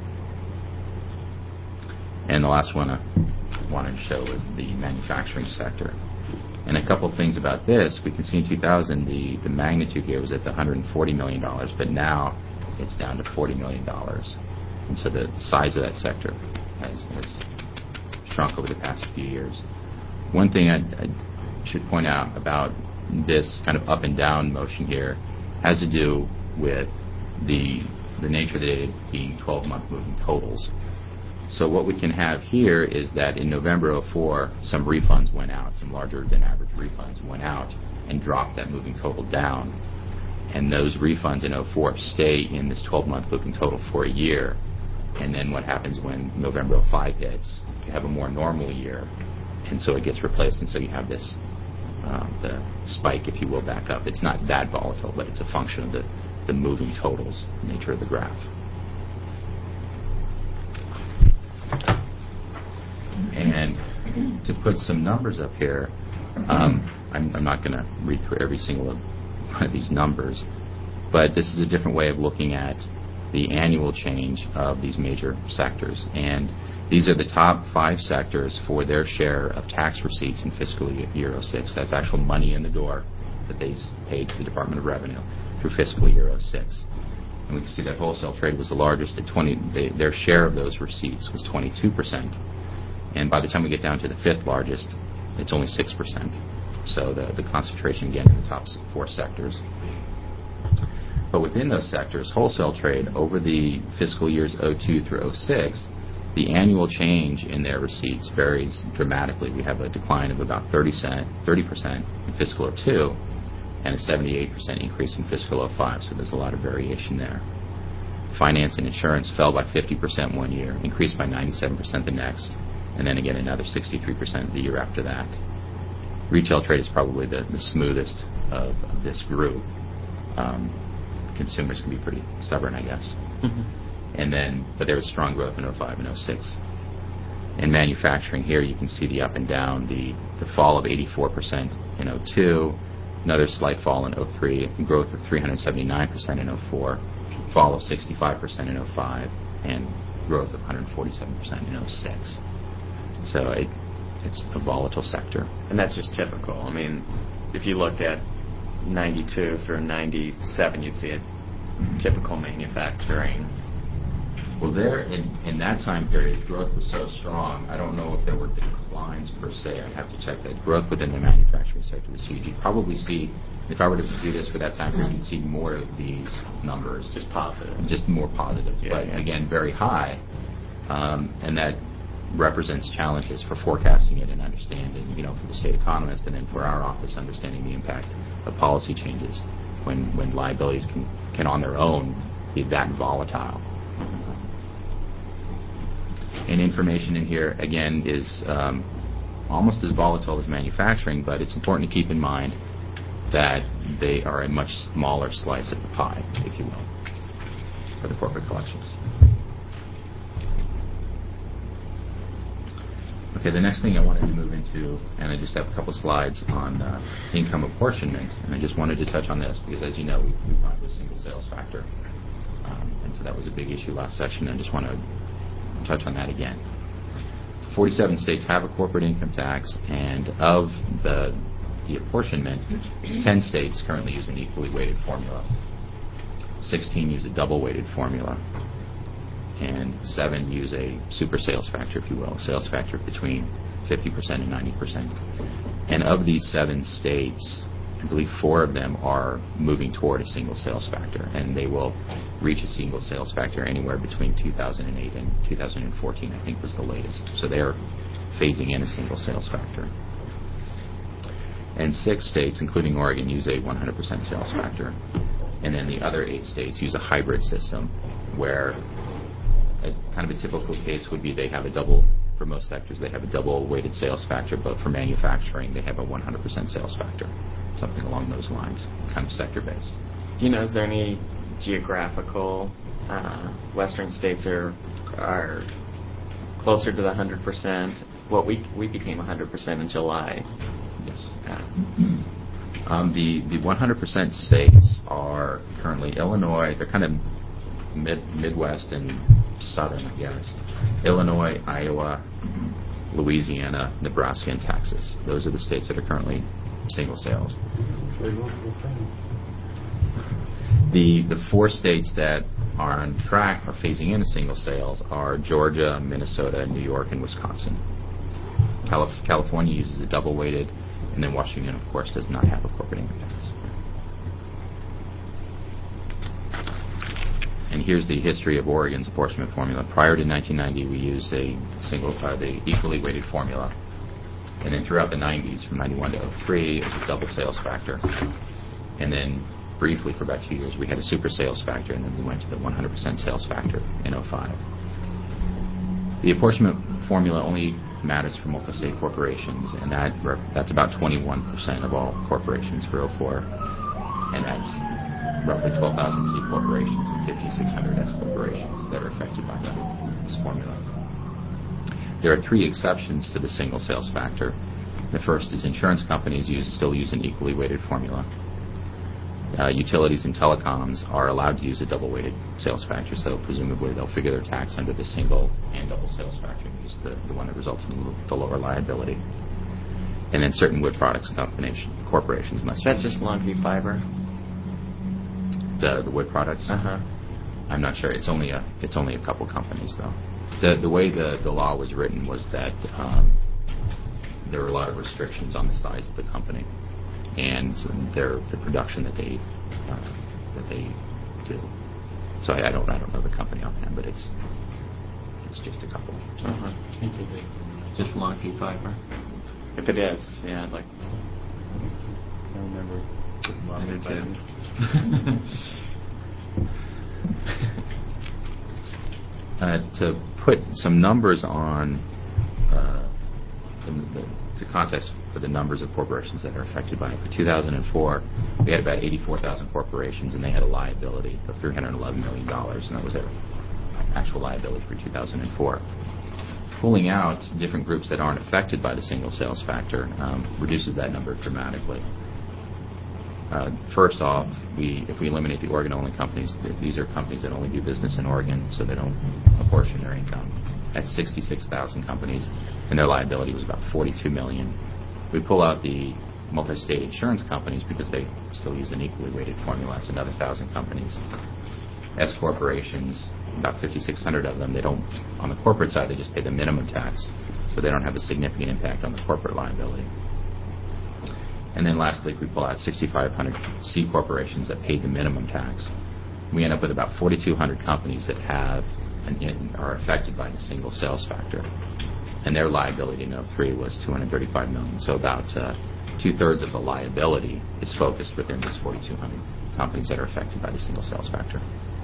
And the last one I wanted to show is the manufacturing sector. And a couple of things about this, we can see in 2000 the magnitude here was at the $140 million, but now it's down to $40 million. And so the size of that sector has shrunk over the past few years. One thing I should point out about this kind of up and down motion here has to do with the nature of the data being 12-month moving totals. So what we can have here is that in November 04, some refunds went out, some larger than average refunds went out and dropped that moving total down. And those refunds in 04 stay in this 12-month moving total for a year. And then what happens when November 05 hits, you have a more normal year, and so it gets replaced, and so you have this the spike, if you will, back up. It's not that volatile, but it's a function of the moving totals nature of the graph. And to put some numbers up here, I'm not going to read through every single one of these numbers, but this is a different way of looking at the annual change of these major sectors. And these are the top 5 sectors for their share of tax receipts in fiscal year 06. That's actual money in the door that they paid to the Department of Revenue through fiscal year 06. And we can see that wholesale trade was the largest at 20. Their share of those receipts was 22%. And by the time we get down to the 5th largest, it's only 6%. So the concentration, again, in the top 4 sectors. But within those sectors, wholesale trade, over the fiscal years 02 through 06, the annual change in their receipts varies dramatically. We have a decline of about 30% in fiscal 02 and a 78% increase in fiscal 05, so there's a lot of variation there. Finance and insurance fell by 50% one year, increased by 97% the next, and then again another 63% the year after that. Retail trade is probably the smoothest of this group. Consumers can be pretty stubborn, I guess. But there was strong growth in 05 and 06. In manufacturing here, you can see the up and down, the fall of 84% in 02, another slight fall in 03, growth of 379% in 04, fall of 65% in 05, and growth of 147% in 06. So it's a volatile sector. And that's just typical. I mean, if you looked at 92 through 97, you'd see a typical manufacturing Well, there in that time period, growth was so strong. I don't know if there were declines per se. I'd have to check that. Growth within the manufacturing sector was huge. You'd probably see, if I were to do this for that time period, you'd see more of these numbers. Just positive. Just more positive. Yeah, but yeah. again, very high. And that represents challenges for forecasting it and understanding, for the state economist and then for our office understanding the impact of policy changes when liabilities can on their own be that volatile. And information in here, again, is almost as volatile as manufacturing, but it's important to keep in mind that they are a much smaller slice of the pie, if you will, for the corporate collections. Okay, the next thing I wanted to move into, and I just have a couple slides on income apportionment, and I just wanted to touch on this because, as you know, we've gone to a single sales factor, and so that was a big issue last session. I just want to touch on that again. 47 states have a corporate income tax, and of the apportionment, 10 states currently use an equally weighted formula. 16 use a double weighted formula. And 7 use a super sales factor, if you will, a sales factor between 50% and 90%. And of these 7 states, I believe 4 of them are moving toward a single sales factor, and they will reach a single sales factor anywhere between 2008 and 2014, I think was the latest. So they're phasing in a single sales factor. And 6 states, including Oregon, use a 100% sales factor. And then the other 8 states use a hybrid system where kind of a typical case would be they have a double, for most sectors, they have a double weighted sales factor, but for manufacturing, they have a 100% sales factor, something along those lines, kind of sector based. Do you know, is there any geographical, Western states are closer to the 100%? Well, we became 100% in July. Yes. The 100% states are currently Illinois, they're kind of Midwest and Southern, I guess. Illinois, Iowa, Louisiana, Nebraska, and Texas. Those are the states that are currently single sales. The 4 states that are on track for phasing in single sales are Georgia, Minnesota, New York, and Wisconsin. California uses a double weighted, and then Washington, of course, does not have a corporate income tax. And here's the history of Oregon's apportionment formula. Prior to 1990, we used the equally weighted formula. And then throughout the 90s, from 91 to 03, it was a double sales factor. And then briefly, for about 2 years, we had a super sales factor, and then we went to the 100% sales factor in 05. The apportionment formula only matters for multi-state corporations, and that's about 21% of all corporations for 04. And that's roughly 12,000 C corporations and 5,600 S corporations that are affected by this formula. There are 3 exceptions to the single sales factor. The first is insurance companies still use an equally weighted formula. Utilities and telecoms are allowed to use a double weighted sales factor, so presumably they'll figure their tax under the single and double sales factor, and use the one that results in the lower liability. And then certain wood products corporations must. Is that just Longview Fiber? The wood products? Uh-huh. I'm not sure. It's only a couple companies, though. The way the law was written was that there were a lot of restrictions on the size of the company and the production that they do. So I don't know the company offhand, but it's just a couple. Uh-huh. Just Longview Fiber. If it is, yeah, I'd like. I remember. I do too. To put some numbers on to context for the numbers of corporations that are affected by it. For 2004, we had about 84,000 corporations, and they had a liability of $311 million, and that was their actual liability for 2004. Pulling out different groups that aren't affected by the single sales factor reduces that number dramatically. First off, if we eliminate the Oregon-only companies, these are companies that only do business in Oregon, so they don't apportion their income. That's 66,000 companies, and their liability was about $42 million. We pull out the multi-state insurance companies because they still use an equally weighted formula. That's another 1,000 companies. S corporations about 5,600 of them, they don't, on the corporate side, they just pay the minimum tax, so they don't have a significant impact on the corporate liability. And then lastly, if we pull out 6,500 C corporations that paid the minimum tax, we end up with about 4,200 companies that have are affected by the single sales factor. And their liability in 03 was $235 million. So about two-thirds of the liability is focused within these 4,200 companies that are affected by the single sales factor.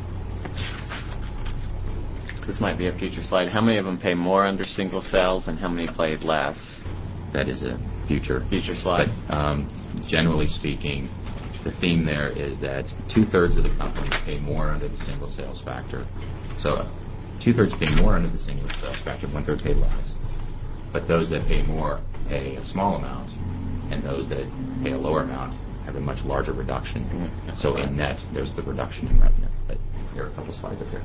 This might be a future slide. How many of them pay more under single sales and how many pay less? That is a future slide. But, generally speaking, the theme there is that two-thirds of the companies pay more under the single sales factor. So two-thirds pay more under the single sales factor, one-third pay less. But those that pay more pay a small amount, and those that pay a lower amount have a much larger reduction. Mm-hmm. So in net, there's the reduction in revenue. But there are a couple slides up here.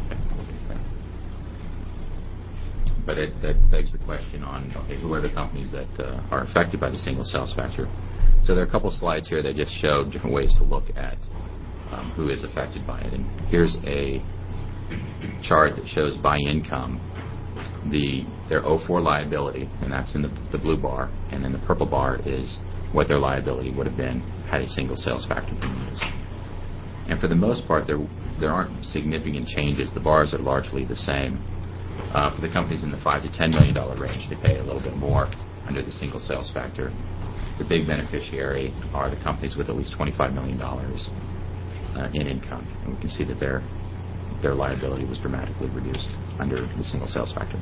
But that begs the question on, okay, who are the companies that are affected by the single sales factor? So there are a couple slides here that just show different ways to look at who is affected by it. And here's a chart that shows by income their 04 liability, and that's in the blue bar, and then the purple bar is what their liability would have been had a single sales factor been used. And for the most part, there aren't significant changes. The bars are largely the same. For the companies in the $5 to $10 million range, they pay a little bit more under the single sales factor. The big beneficiary are the companies with at least $25 million in income, and we can see that their liability was dramatically reduced under the single sales factor.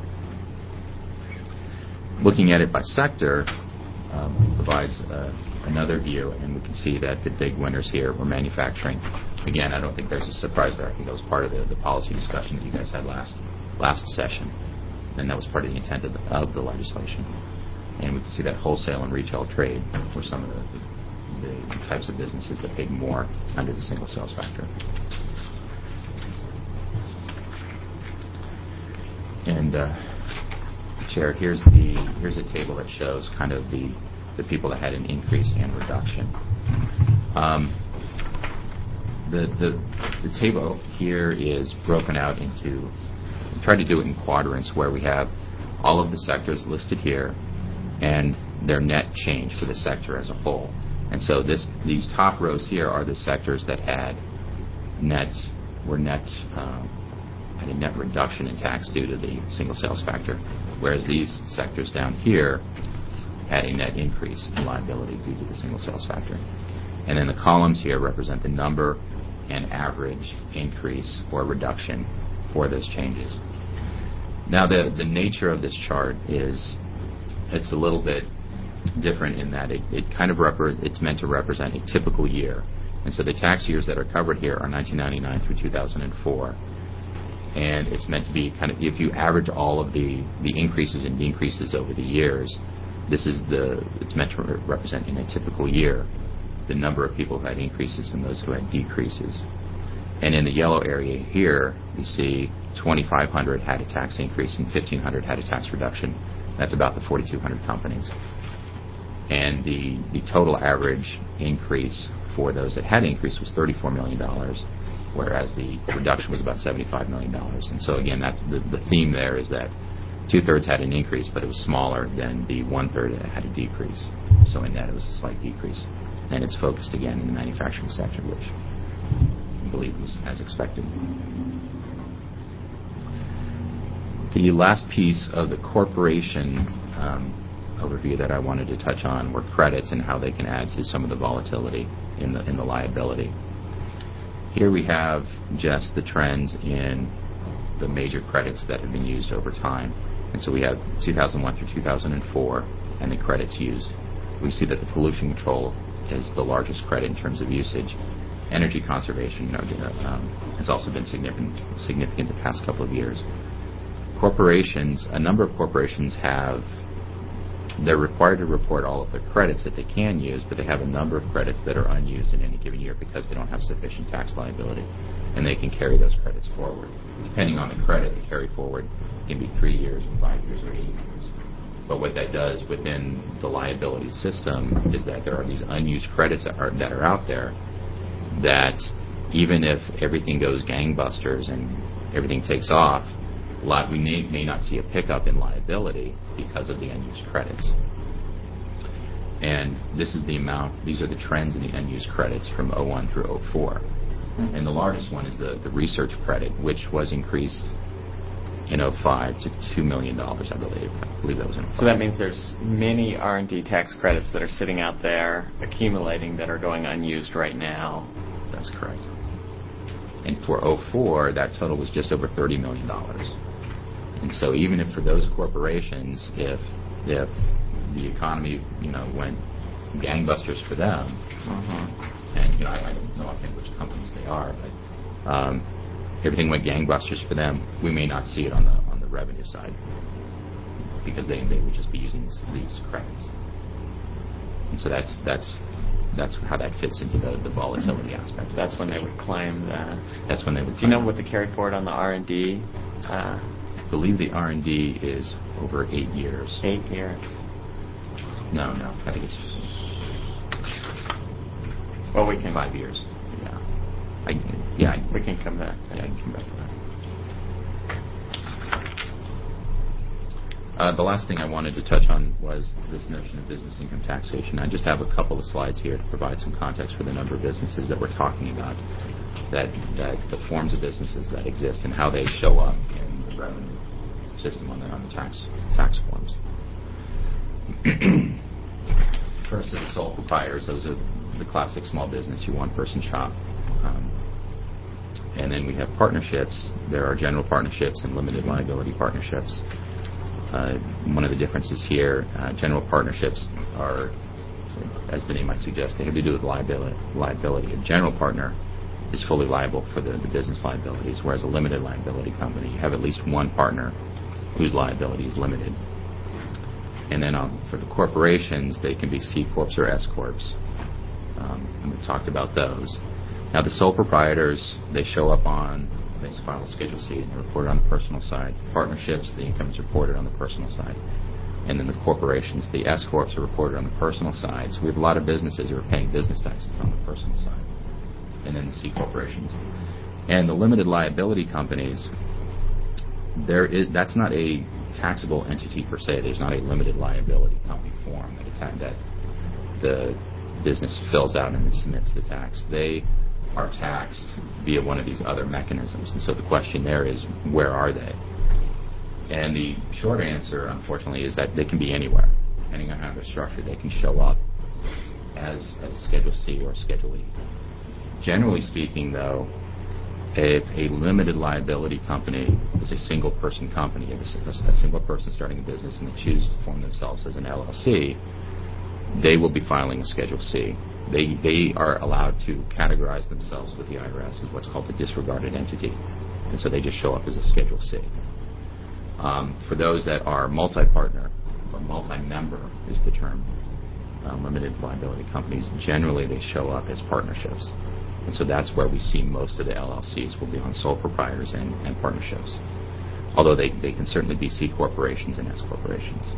Looking at it by sector provides another view, and we can see that the big winners here were manufacturing. Again, I don't think there's a surprise there. I think that was part of the policy discussion that you guys had last session, and that was part of the intent of the legislation. And we can see that wholesale and retail trade were some of the types of businesses that paid more under the single sales factor. And Chair, here's a table that shows kind of the people that had an increase and reduction. The table here is broken out into, try to do it in quadrants where we have all of the sectors listed here and their net change for the sector as a whole. And so these top rows here are the sectors that had a net reduction in tax due to the single sales factor, whereas these sectors down here had a net increase in liability due to the single sales factor. And then the columns here represent the number and average increase or reduction for those changes. Now the nature of this chart is it's a little bit different in that it's meant to represent a typical year. And so the tax years that are covered here are 1999 through 2004. And it's meant to be kind of, if you average all of the increases and decreases over the years, it's meant to represent in a typical year the number of people who had increases and those who had decreases. And in the yellow area here, you see 2,500 had a tax increase and 1,500 had a tax reduction. That's about the 4,200 companies. And the total average increase for those that had increase was $34 million, whereas the reduction was about $75 million. And so again, the theme there is that two-thirds had an increase, but it was smaller than the one-third that had a decrease. So in that, it was a slight decrease. And it's focused again in the manufacturing sector, which I believe was as expected. The last piece of the corporation overview that I wanted to touch on were credits and how they can add to some of the volatility in the liability. Here we have just the trends in the major credits that have been used over time. And so we have 2001 through 2004 and the credits used. We see that the pollution control is the largest credit in terms of usage. Energy conservation has also been significant the past couple of years. Corporations, a number of corporations they're required to report all of the credits that they can use, but they have a number of credits that are unused in any given year because they don't have sufficient tax liability, and they can carry those credits forward. Depending on the credit they carry forward, it can be 3 years or 5 years or 8 years. But what that does within the liability system is that there are these unused credits that are out there that even if everything goes gangbusters and everything takes off, we may not see a pickup in liability because of the end-use credits. And these are the trends in the end-use credits from 01 through 04. And the largest one is the research credit, which was increased in 05 to $2 million, I believe. I believe that was in 05. So that means there's many R&D tax credits that are sitting out there, accumulating, that are going unused right now. That's correct. And for 04, that total was just over $30 million. And so even if for those corporations, if the economy, went gangbusters for them, and I don't know offhand which companies they are, but everything went gangbusters for them, we may not see it on the revenue side because they would just be using these credits. And so that's how that fits into the volatility aspect. That's when they would claim that. That's when they would. Do you know what the carry forward on the R&D? I believe the R&D is over 8 years. 8 years. No. I think it's. Well, we can. 5 years. We can come back. I can come back to that. The last thing I wanted to touch on was this notion of business income taxation. I just have a couple of slides here to provide some context for the number of businesses that we're talking about, that the forms of businesses that exist and how they show up in the revenue system on the tax forms. First are the sole proprietors. Those are the classic small business, your one-person shop. And then we have partnerships. There are general partnerships and limited liability partnerships. One of the differences here, general partnerships are, as the name might suggest, they have to do with liability. A general partner is fully liable for the business liabilities, whereas a limited liability company, you have at least one partner whose liability is limited. And then for the corporations, they can be C Corps or S Corps. And we've talked about those. Now, the sole proprietors, they show up they file a Schedule C and they're reported on the personal side. Partnerships, the income is reported on the personal side. And then the corporations, the S Corps, are reported on the personal side. So we have a lot of businesses who are paying business taxes on the personal side. And then the C corporations. And the limited liability companies, that's not a taxable entity per se. There's not a limited liability company form that the business fills out and then submits the tax. They are taxed via one of these other mechanisms. And so the question there is, where are they? And the short answer, unfortunately, is that they can be anywhere. Depending on how they're structured, they can show up as a Schedule C or Schedule E. Generally speaking, though, if a limited liability company is a single-person company, a single person starting a business, and they choose to form themselves as an LLC, they will be filing a Schedule C. They are allowed to categorize themselves with the IRS as what's called a disregarded entity. And so they just show up as a Schedule C. For those that are multi-partner or multi-member is the term, limited liability companies, generally they show up as partnerships. And so that's where we see most of the LLCs will be on sole proprietors and partnerships. Although they can certainly be C corporations and S corporations.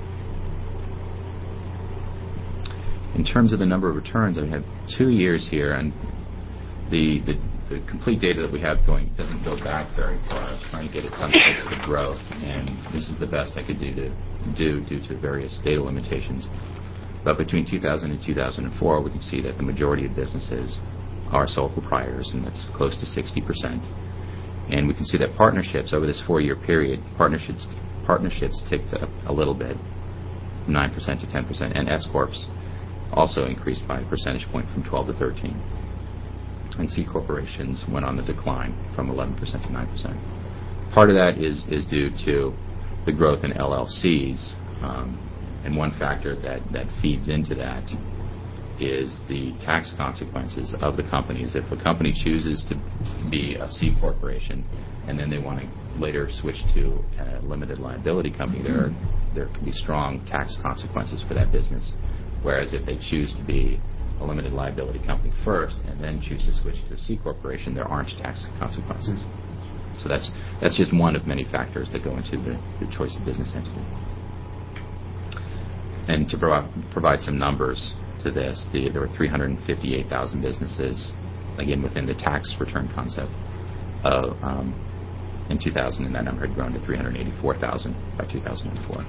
In terms of the number of returns, we have 2 years here, and the complete data that we have going doesn't go back very far. I was trying to get at some sense of the growth, and this is the best I could do due to various data limitations. But between 2000 and 2004, we can see that the majority of businesses are sole proprietors, and that's close to 60%. And we can see that partnerships, over this 4-year period, partnerships ticked up a little bit, 9% to 10%, and S Corps also increased by a percentage point from 12 to 13. And C corporations went on the decline from 11% to 9%. Part of that is due to the growth in LLCs, and one factor that feeds into that is the tax consequences of the companies. If a company chooses to be a C corporation and then they want to later switch to a limited liability company, there can be strong tax consequences for that business. Whereas if they choose to be a limited liability company first and then choose to switch to a C corporation, there aren't tax consequences. So that's just one of many factors that go into the choice of business entity. And to provide some numbers to this, there were 358,000 businesses, again within the tax return concept, in 2000, and that number had grown to 384,000 by 2004.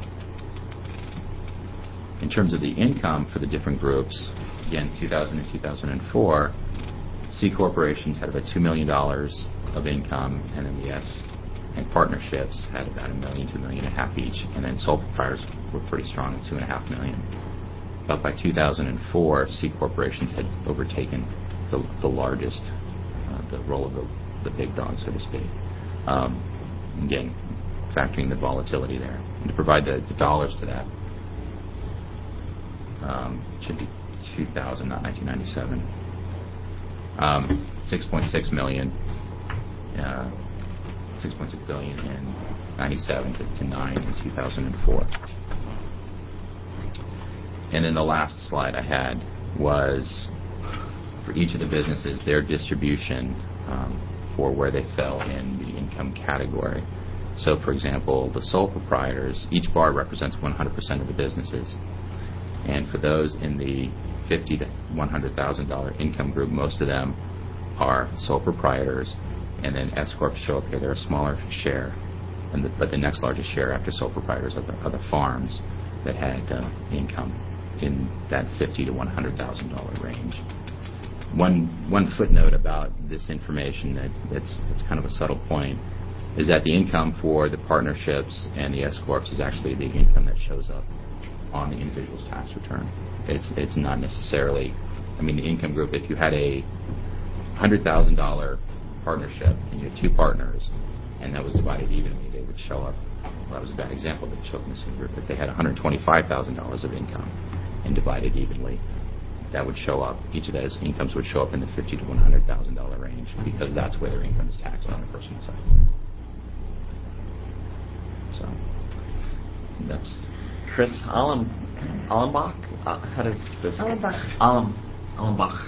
In terms of the income for the different groups, again, 2000 and 2004, C corporations had about $2 million of income, and then the S and partnerships had about $1 million to $1.5 million each, and then sole proprietors were pretty strong at $2.5 million. But by 2004, C corporations had overtaken the largest, the role of the big dog, so to speak. Again, factoring the volatility there. And to provide the dollars to that, it should be 2000, not 1997. 6.6 million, 6.6 billion in 97 to 9 in 2004. And then the last slide I had was for each of the businesses, their distribution for where they fell in the income category. So, for example, the sole proprietors, each bar represents 100% of the businesses. And for those in the $50,000 to $100,000 income group, most of them are sole proprietors, and then S corps show up here. They're a smaller share, but the next largest share after sole proprietors are the farms that had income in that $50,000 to $100,000 range. One footnote about this information it's kind of a subtle point is that the income for the partnerships and the S corps is actually the income that shows up on the individual's tax return. It's not necessarily, I mean, the income group, if you had a $100,000 partnership and you had two partners and that was divided evenly, they would show up, well, that was a bad example, but show up in the same group. If they had $125,000 of income and divided evenly, that would show up, each of those incomes would show up in the $50,000 to $100,000 range because that's where their income is taxed on the personal side. So, that's Chris Allenbach? How does this... Allenbach.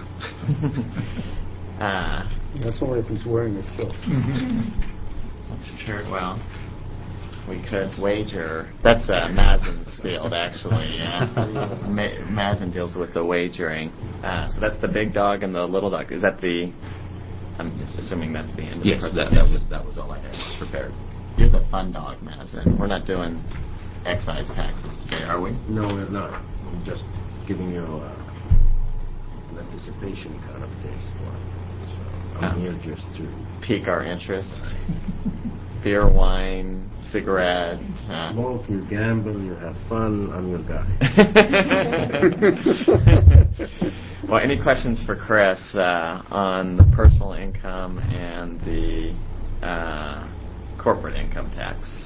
That's only if he's wearing a kilt. That's true. Well, we could wager. That's Mazen's field, actually. Mazen deals with the wagering. So that's the big dog and the little dog. Is that the... I'm just assuming that's the end of the presentation. Yes, that was all I had prepared. You're the fun dog, Mazen. We're not doing excise taxes today, are we? No, we're not. I'm just giving you an anticipation kind of thing. So I'm here just to pique our interest. Beer, wine, cigarette. smoke, you gamble, you have fun. I'm your guy. Well, any questions for Chris on the personal income and the corporate income tax?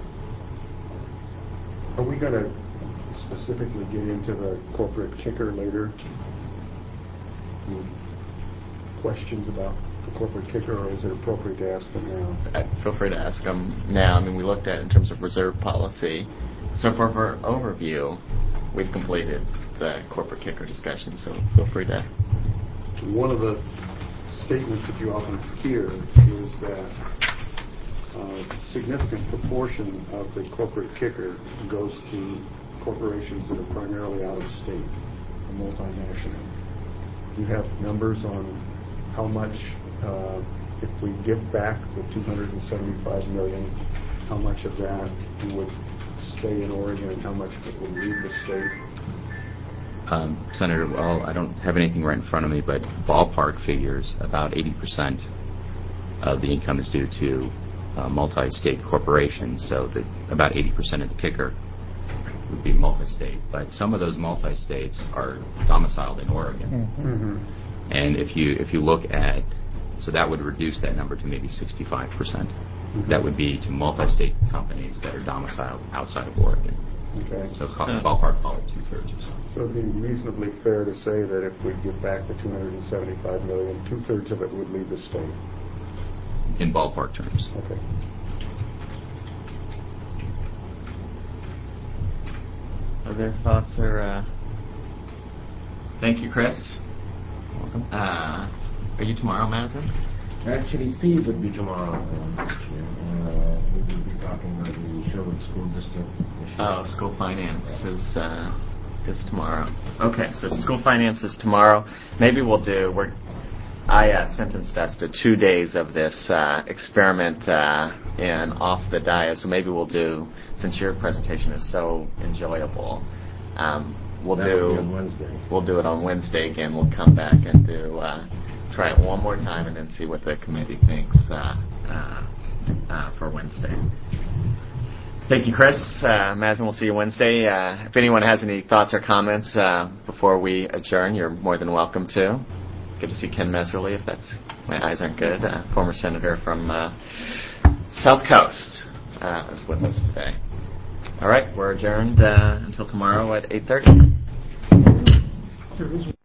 Are we going to specifically get into the corporate kicker later? Any questions about the corporate kicker, or is it appropriate to ask them now? Feel free to ask them now. I mean, we looked at it in terms of reserve policy. So for our overview, we've completed the corporate kicker discussion, so feel free to... One of the statements that you often hear is that a significant proportion of the corporate kicker goes to corporations that are primarily out of state, multinational. Do you have numbers on how much, if we give back the $275 million, how much of that would stay in Oregon and how much of it would leave the state? Senator, well, I don't have anything right in front of me, but ballpark figures, about 80% of the income is due to multi-state corporations, so that about 80% of the kicker would be multi-state. But some of those multi-states are domiciled in Oregon. Mm-hmm. And if you look at, so that would reduce that number to maybe 65%. Mm-hmm. That would be to multi-state companies that are domiciled outside of Oregon. Okay. So ballpark, call it 2/3 or so. So it would be reasonably fair to say that if we give back the $275 million, 2/3 of it would leave the state. In ballpark terms. Okay. Other thoughts or... Thank you, Chris. Welcome. Are you tomorrow, Mazen? Actually, Steve would be tomorrow. We will be talking about the Sherwood School District issue. Oh, school finance is tomorrow. Okay, so school finance is tomorrow. Maybe we'll do... I sentenced us to 2 days of this experiment and off the dais. So maybe we'll do, since your presentation is so enjoyable, we'll That'll be on Wednesday. We'll do it on Wednesday again. We'll come back and do try it one more time and then see what the committee thinks for Wednesday. Thank you, Chris. Mazen, we'll see you Wednesday. If anyone has any thoughts or comments before we adjourn, you're more than welcome to. Good to see Ken Meserly, if my eyes aren't good, former senator from South Coast, is with us today. All right, we're adjourned until tomorrow at 8:30.